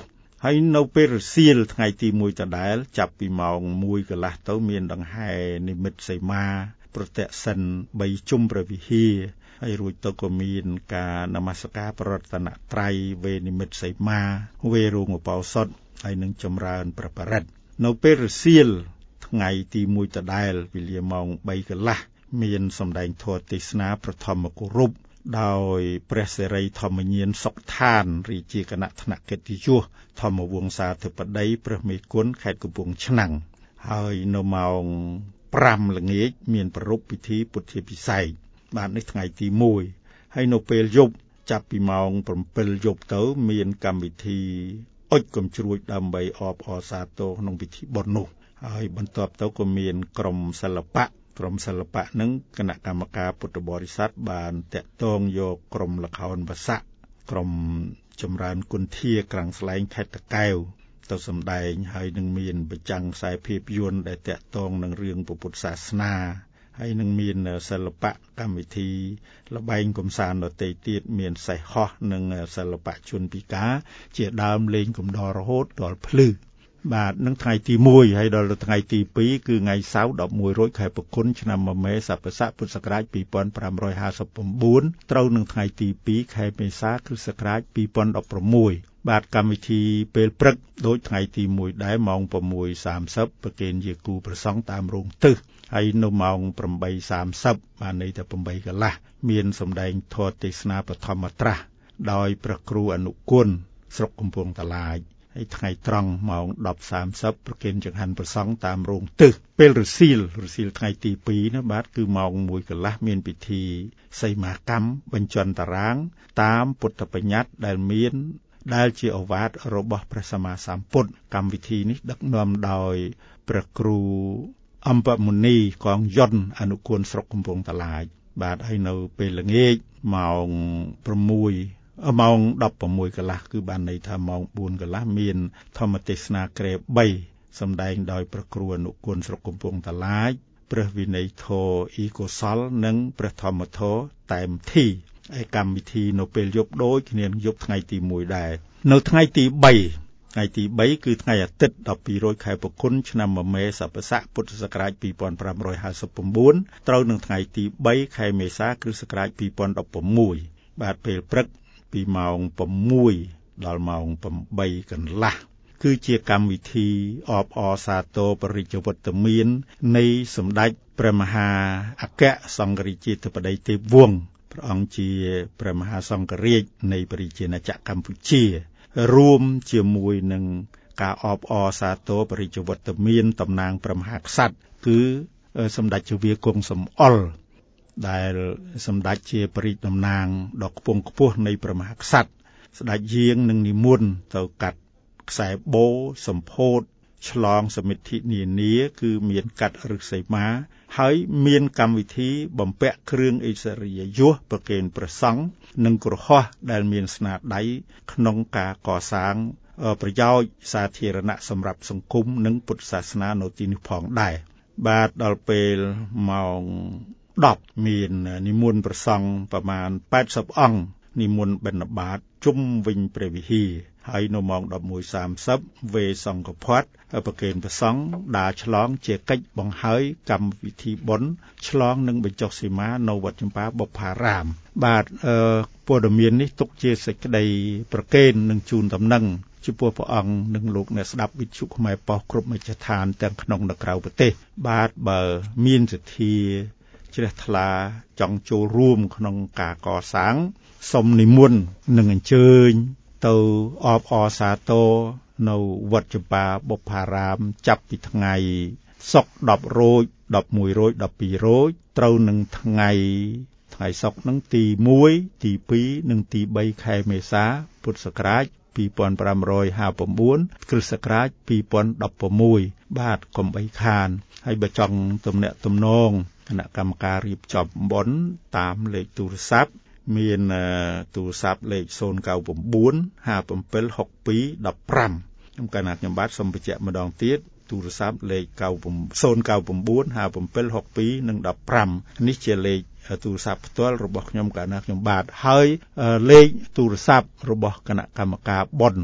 ហើយនៅពេលរសៀលថ្ងៃទីមួយដដែលចាប់ពីម៉ោងមួយកន្លះទៅមានដង្ហែនិមិត្តសីមាប្រតិសិនបីជុំព្រះវិហារហើយរួចទៅក៏មានការនមស្ការប្ររតនត្រ័យវេនិមិត្តសីមាវេរោងឧបោសថហើយនឹងចម្រើនព្រះបរិត្តនៅពេលរសៀលថ្ងៃទីមួយដដែលវេលាម៉ោងបីកន្លះមានសម្ដែងធម៌ទេសនាប្រធមគោរពដោយព្រះសិរីធម្មញាណសុខឋានរាជាគណៈថ្នាក់កិត្តិយសធម្មវង្សាធិបតីព្រះមេគុណខេត្តកំពង់ឆ្នាំងហើយនៅម៉ោងប្រាំល្ងាចមានប្រារព្ធពិធីពុទ្ធិពិស័យបាទនេះថ្ងៃទីមួយហើយនៅពេលយប់ចាប់ពីម៉ោងប្រាំពីរយប់ទៅមានកម្មវិធីអុជកំជ្រួចដើម្បីអបអរសាទរក្នុងពិធីបុណ្យនោះហើយបន្ទាប់ទៅក៏មានក្រុមសិល្បៈក្រុមសិល្បៈនឹងគណៈកម្មការពុទ្ធបរិស័ទបានតាក់ទងយកក្រុមល្ខោនបាសាក់ក្រុមចម្រើនគុន្ធាក្រាំងស្លែងខេត្តតាកែវទៅសម្ដែងហើយនឹងមានបញ្ចាំងខ្សែភាពយន្តដែលតាក់ទងនឹងរឿងពុទ្ធសាសនាហើយនឹងមានសិល្បៈកម្មវិធីល្បែងកំសាន្តដទៃទៀតមានសេះហោះនិងសិល្បៈជនពិការជាដើមលេងកំដររហូតដល់ភ្លឺបាទនឹងថ្ងៃទីមួយហើយដល់ថ្ងៃទីពីរគឺថ្ងៃសៅរ៍ដប់មួយរោចខែពិគុណឆ្នាំមមែសព្ទស័កពុទ្ធសករាជពីរពាន់ប្រាំរយហាសិប៩ត្រូវនឹងថ្ងៃទីពីរខែមេសាគ្រិស្តសករាជពីរពាន់ដប់ប្រាំមួយបាទកម្មវិធីពេលព្រឹកដូចថ្ងៃទីមួយដែរម៉ោងប្រាំមួយសាមសិបប្រគេនជាគូប្រសង់តាមរោងទឹះហើយនៅម៉ោងប្រាំបីសាមសិបបានន័យថាប្រាំបីកន្លះមានសម្ដែងធម៌ទេសនាបឋមត្រាស់ដោយព្រះគ្រូអនុគុណស្រុកកំពង់តាឡាចហើយថ្ងៃត្រង់ម៉ោងដប់សាមសិបប្រគេនចង្ហាន់ព្រះសង្ឃតាមរោងទឹះពេលរសៀលរសៀលថ្ងៃទីពីរនោះបាទគឺម៉ោងមួយកន្លះមានពិធីសីមាកម្មបញ្ចន្ទតារាងតាមពុទ្ធបញ្ញត្តិដែលមានដែលជាឱវាទរបស់ព្រះសម្មាសម្ពុទ្ធកម្មវិធីនេះដឹកនាំដោយព្រះគ្រូអំពមុនីកងយន្តអនុគុណស្រុកកំពង់តាឡាចបាទហើយនៅពេលល្ងាចម៉ោងប្រាំមួយម៉ោងដប់ប្រាំមួយកន្លះគឺបានន័យថាម៉ោងបួនកន្លះមានធម្មទេសនាក្រែបីសម្ដែងដោយព្រះគ្រូអនុគុណស្រុកកំពង់តាឡាចព្រះវិន័យធម៌អ៊ីកុសលនិងព្រះធម្មធម៌តែមធីឯកម្មវិធីនៅពេលយប់ដូចគ្នានឹងយប់ថ្ងៃទីមួយដែរនៅថ្ងៃទីបីថ្ងៃទីបីគឺថ្ងៃអាទិត្យដប់ពីររោចខែពិគុណឆ្នាំមមែសព្ទស័កពុទ្ធសករាជពីរពាន់ប្រាំរយហាសិប៩ត្រូវនឹងថ្ងៃទីបីខែមេសាគ្រិស្តសករាជពីរពាន់ដប់ប្រាំមួយបាទពេលព្រឹកពីម៉ោងប្រាំមួយដល់ម៉ោងប្រាំបីកន្លះគឺជាកម្មវិធីអបអរសាទរបរិជ្ជវត្តមាននៃសម្ដេចព្រះមហាអគ្គសង្ឃរាជាធិបតីទេពវង្សព្រះអង្គជាព្រះមហាសង្ឃរាជនៃព្រះរាជាណាចក្រកម្ពុជារួមជាមួយនឹងការអបអរសាទរបរិជ្ជវត្តមានតំណាងព្រះមហាក្សត្រគឺសម្ដេចជវាគង់សំអល់ដែលសម្ដេចជាព្រះរាជតំណាងដ៏ខ្ពង់ខ្ពស់នៃព្រះមហាក្សត្រស្ដេចយាងនឹងនិមន្តទៅកាត់ខ្សែបូសម្ពោធឆ្លងសមិទ្ធិនានាគឺមានកាត់ឫស្សីមាហើយមានកម្មវិធីបំពាក់គ្រឿងឥស្សរិយយសប្រគេនព្រះសង្ឃនិងគ្រហស្ថដែលមានស្នាដៃក្នុងការកសាងប្រយោជន៍សាធារណៈសម្រាប់សង្គមនិងពុទ្ធសាសនានៅទីនេះផងដែរបាទដល់ពេលម៉ោងដប់មាននិមន្តព្រះសង្ឃប្រមាណแปดสิบអង្គនិមន្តបិណ្ឌបាតជុំវិញព្រះវិហារហើយនៅម៉ោងដប់មួយសាមសិបវេសង្ឃផាត់ប្រគេនព្រះសង្ឃដើរឆ្លងជាកិច្ចបង្ហើយកម្មវិធីបុណ្យឆ្លងនិងបញ្ចុះសីមានៅវត្តចម្ប៉ាបុប្ផារាមបាទព័ត៌មាននេះទុកជាសេចក្តីប្រកេននិងជូនដំណឹងចំពោះព្រះអង្គនិងលោកអ្នកស្ដាប់វិទ្យុខ្មែរប៉ុស្តិ៍គ្រប់មជ្ឈដ្ឋានទាំងក្នុងនិងក្រៅប្រទេសបាទបើមានសទ្ធាជ្រះថ្លាចង់ចូលរួមក្នុងការកសាងសូមនិមន្តនិងអញ្ជើញទៅអបអរសាទរនៅវត្តចម្ប៉ាបុប្ផារាមចាប់ពីថ្ងៃសុក្រដប់រោចដប់មួយរោចដប់ពីររោចត្រូវនឹងថ្ងៃថ្ងៃសុក្រនឹងទីមួយទីពីរនិងទីបីខែមេសាពុទ្ធសករាជពីរពាន់ប្រាំរយហាសិប៩គ្រិស្តសករាជពីរពាន់ដប់ប្រាំមួយបាទកុំបីខានហើយបើចង់ទំនាក់ទំនងគណៈកម្មការរៀបចំបុណ្យតាមលេខទូរស័ព្ទមានទូរស័ព្ទលេខศูนย์ เก้า เก้า ห้า เจ็ด หก สอง หนึ่ง ห้าខ្ញុំកណាត់ខ្ញុំបាទសូមបញ្ជាក់ម្ដងទៀតទូរស័ព្ទលេខศูนย์ เก้า เก้า ห้า เจ็ด หก สอง หนึ่ง ห้าនេះជាលេខទូរស័ព្ទផ្ទាល់របស់ខ្ញុំកណាត់ខ្ញុំបាទហើយលេខទូរស័ព្ទរបស់គណៈកម្មការបុណ្យ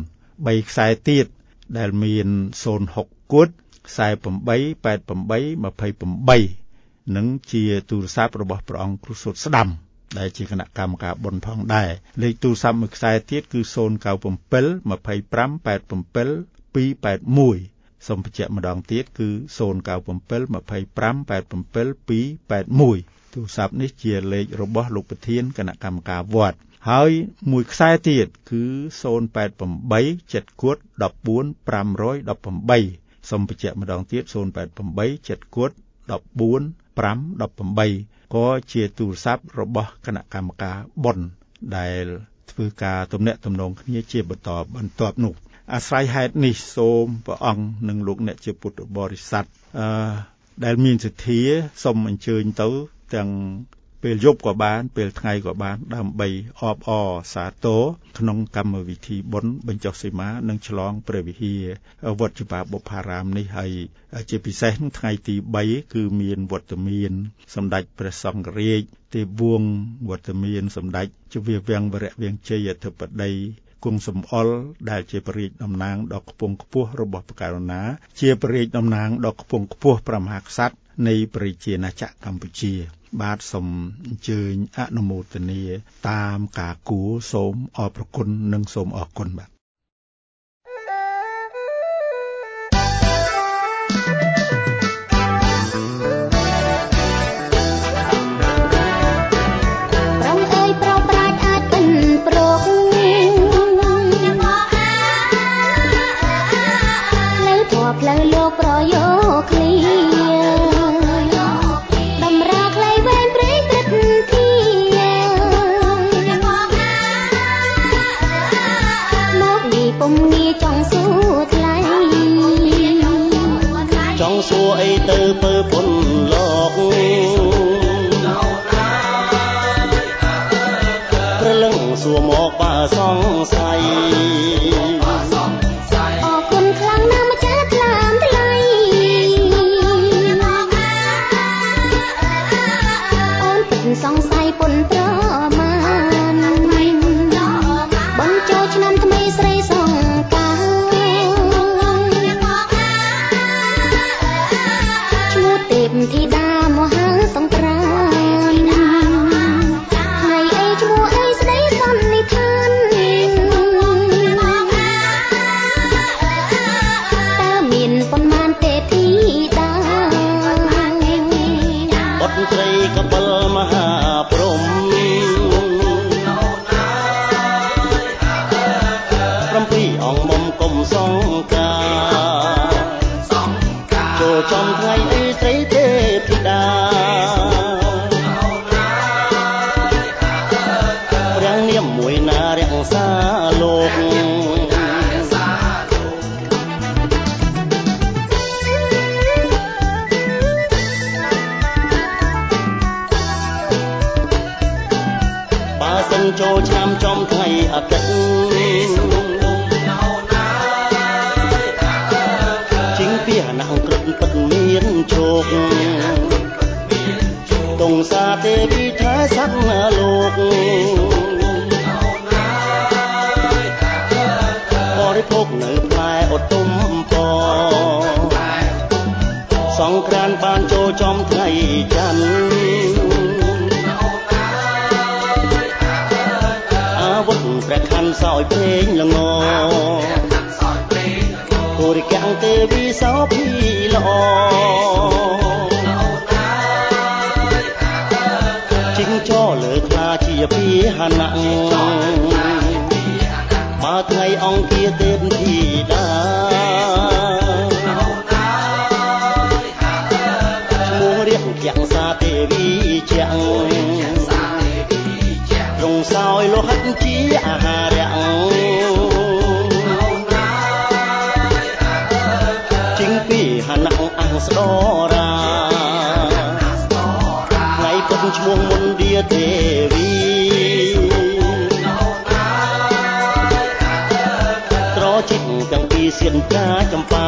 បីខ្សែទៀតដែលមានศูนย์หกគួតខ្សែแปด แปด แปด ยี่สิบแปดនឹងជាទូរស័ព្ទរបស់ព្រះអង្គគ្រូសូត្រស្ដាំដែលជាគណៈកម្មការបុណ្យផងដែរលេខទូរស័ព្ទមួយខ្សែទៀតគឺศูนย์เก้าเจ็ด ยี่สิบห้า แปดเจ็ด สองแปดหนึ่งសូមបញ្ជាក់ម្ដងទៀតគឺศูนย์เก้าเจ็ด ยี่สิบห้า แปดเจ็ด สองแปดหนึ่งទូរស័ព្ទនេះជាលេខរបស់លោកប្រធានគណៈកម្មការវត្តហើយមួយខ្សែទៀតគឺศูนย์แปดแปด เจ็ดគួតหนึ่งสี่ ห้าหนึ่งแปดសូមបញ្ជាក់ម្ដងទៀតศูนย์แปดแปด เจ็ดគួតหนึ่งสี่ ห้าหนึ่งแปดក៏ជាទូរស័ព្ទរបស់គណៈកម្មការបុណ្យដែលធ្វើការទំនាក់ទំនងគ្នាជាបន្តបន្ទាប់នោះអាស្រ័យហេតុនេះសូមព្រះអង្គនិងលោកអ្នកជាពុទ្ធបរិស័ទអឺដែលមានសទ្ធាសូមអញ្ជើញទៅទាំងពេលយប់ក៏បានពេលថ្ងៃក៏បានដើម្បីអបអរសាទរក្នុងកម្មវិធីបុណ្យបញ្ចុះសីមានិងឆ្លងព្រះវិហារវត្តច្បារបុប្ផារាមនេះហើយជាពិសេសថ្ងៃទីបីគឺមានវត្តមានសម្ដេចព្រះសង្ឃរាជទេពវង្សវត្តមានសម្ដេចជវាវាំងវរៈវាំងជ័យអធិបតីគង់សំអល់ដែលជាព្រះរាជតំណាងដ៏ខ្ពង់ខ្ពស់របស់ព្រះករុណាជាព្រះរាជតំណាងដ៏ខ្ពង់ខ្ពស់ព្រះមហាក្សត្រនៃព្រះជាណាចក្រកម្ពុជាបាទសូមអញ្ជើញអនុមោទនាតាមការគួរសូមអរព្រគុណនិងសូមអរគុណបាទចូលឆ្នាំចំថ្ងៃអាទិត្យជីងពីណាំងក្រឹតពិតមានជោគទងសាទេវីថាស័ក្តិលោកបរិភោគនៅផ្លែឧត្តមពសង្ក្រានต์បានចូលចំថ្ងៃច័ន្ទព្រះខ័នសោយព្រេងល្ងគូរិកាំងទេវីសោភីល្អជីងចោលើខ្លាជាពីហណៈបើថ្ងៃអង្គាទេពធីតាឈ្មោះរៀបជាក់សាទេវីជាក់រងសោយលោហិតជាអាហារៈជីងពីហណៈអង្ស្ដរាថ្ងៃពុទ្ធឈ្មោះមុនឌាទេវីត្រជិតទាំងពីរសៀនកាចម្ប៉ា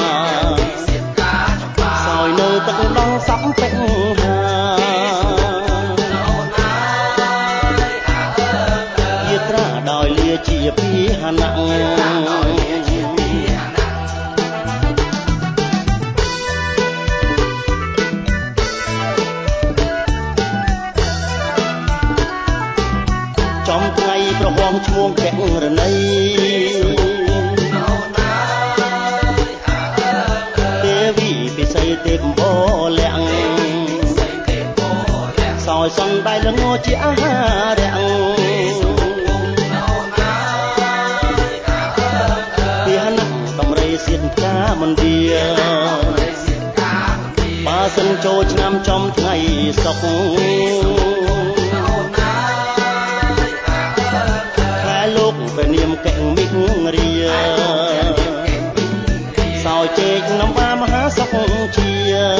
សោយនៅទឹកដងសំពេញហាដោយលាជាពីហណៈឈ្មោះកែរណីទេវីពិសីទេពបលាក់សោយសនដៃលងជាអាហារៈពីហណៈដំរីសៀតផ្កាមន្ទាបើសិនចូលឆ្នាំចំថ្ងៃសុកខែលោកព្រះនាមកែងមិករាសោយជែកនំបាមហាសុកជា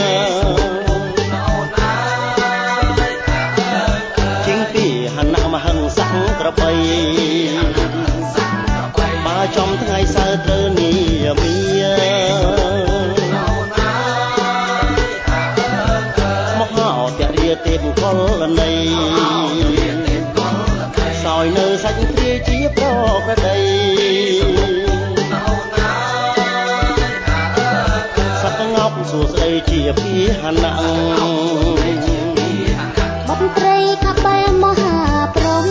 ជាងពីហណៈមហឹងស័កក្របីបើចំថ្ងៃសៅរ៍ត្រូវនីមីមកហៅតរាទេពកលណីសោយនៅសាច់ព្រាយជាប្រក្រតីសត្វងប់សួស្ដីជាពីហណៈបនព្រៃកបែមហាព្រំ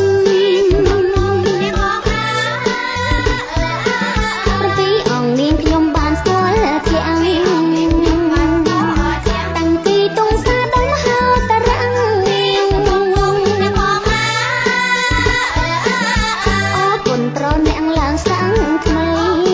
ប្រទីអង្គនាងខ្ញុំបានស្គាល់ជាអង្គតាំងពីតុងសាដុំហៅតរាំងអរគុណប្រអ្នកឡើងសាំងថ្មី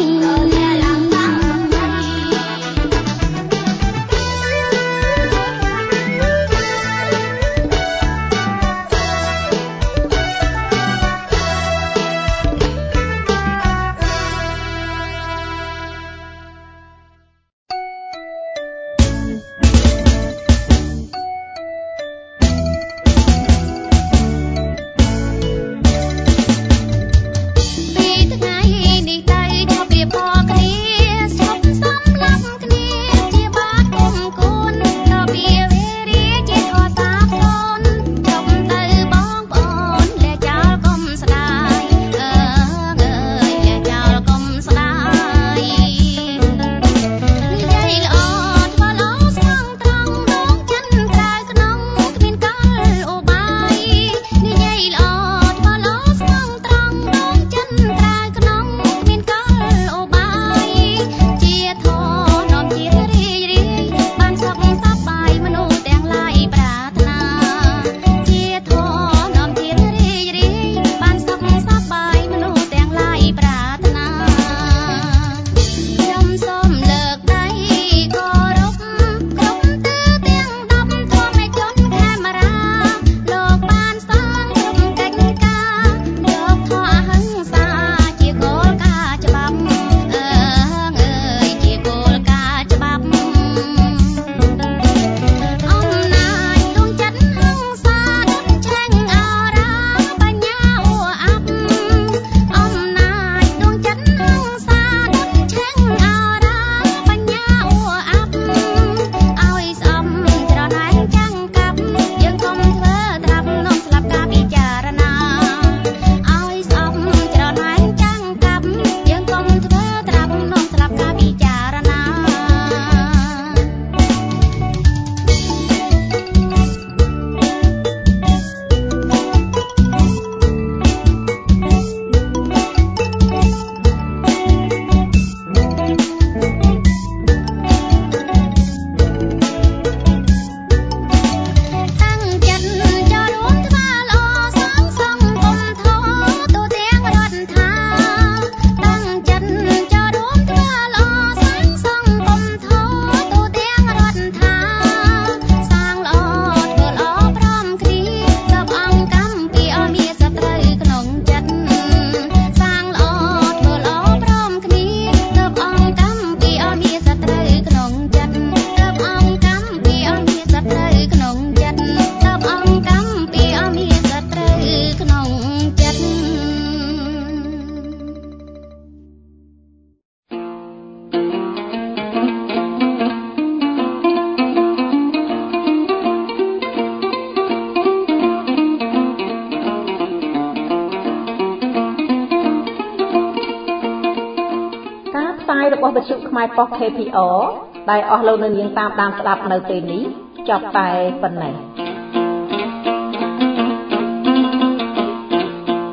របស់វិទ្យុខ្មែរប៉ុស្តិ៍ ខេ ភី អារ ដែលអស់លោកនៅនាងតាមដានស្ដាប់នៅពេលនេះចប់តែប៉ុណ្ណេះ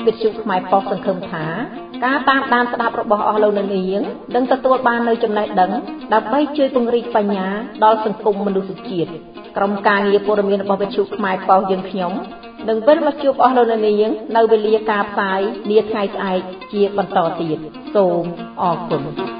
វិទ្យុខ្មែរប៉ុស្តិ៍សង្ឃឹមថាការតាមដានស្ដាប់របស់អស់លោកអ្នកនាងនឹងទទួលបាននូវចំណេះដឹងដើម្បីជួយពង្រីកបញ្ញាដល់សង្គមមនុស្សជាតិក្រុមការងារព័ត៌មានរបស់វិទ្យុខ្មែរប៉ុស្តិ៍យើងខ្ញុំនឹងវិលមកជួបអស់លោកអ្នកនាងនៅវេលាការផ្សាយនាថ្ងៃស្អែកជាបន្តទៀតសូមអរគុណ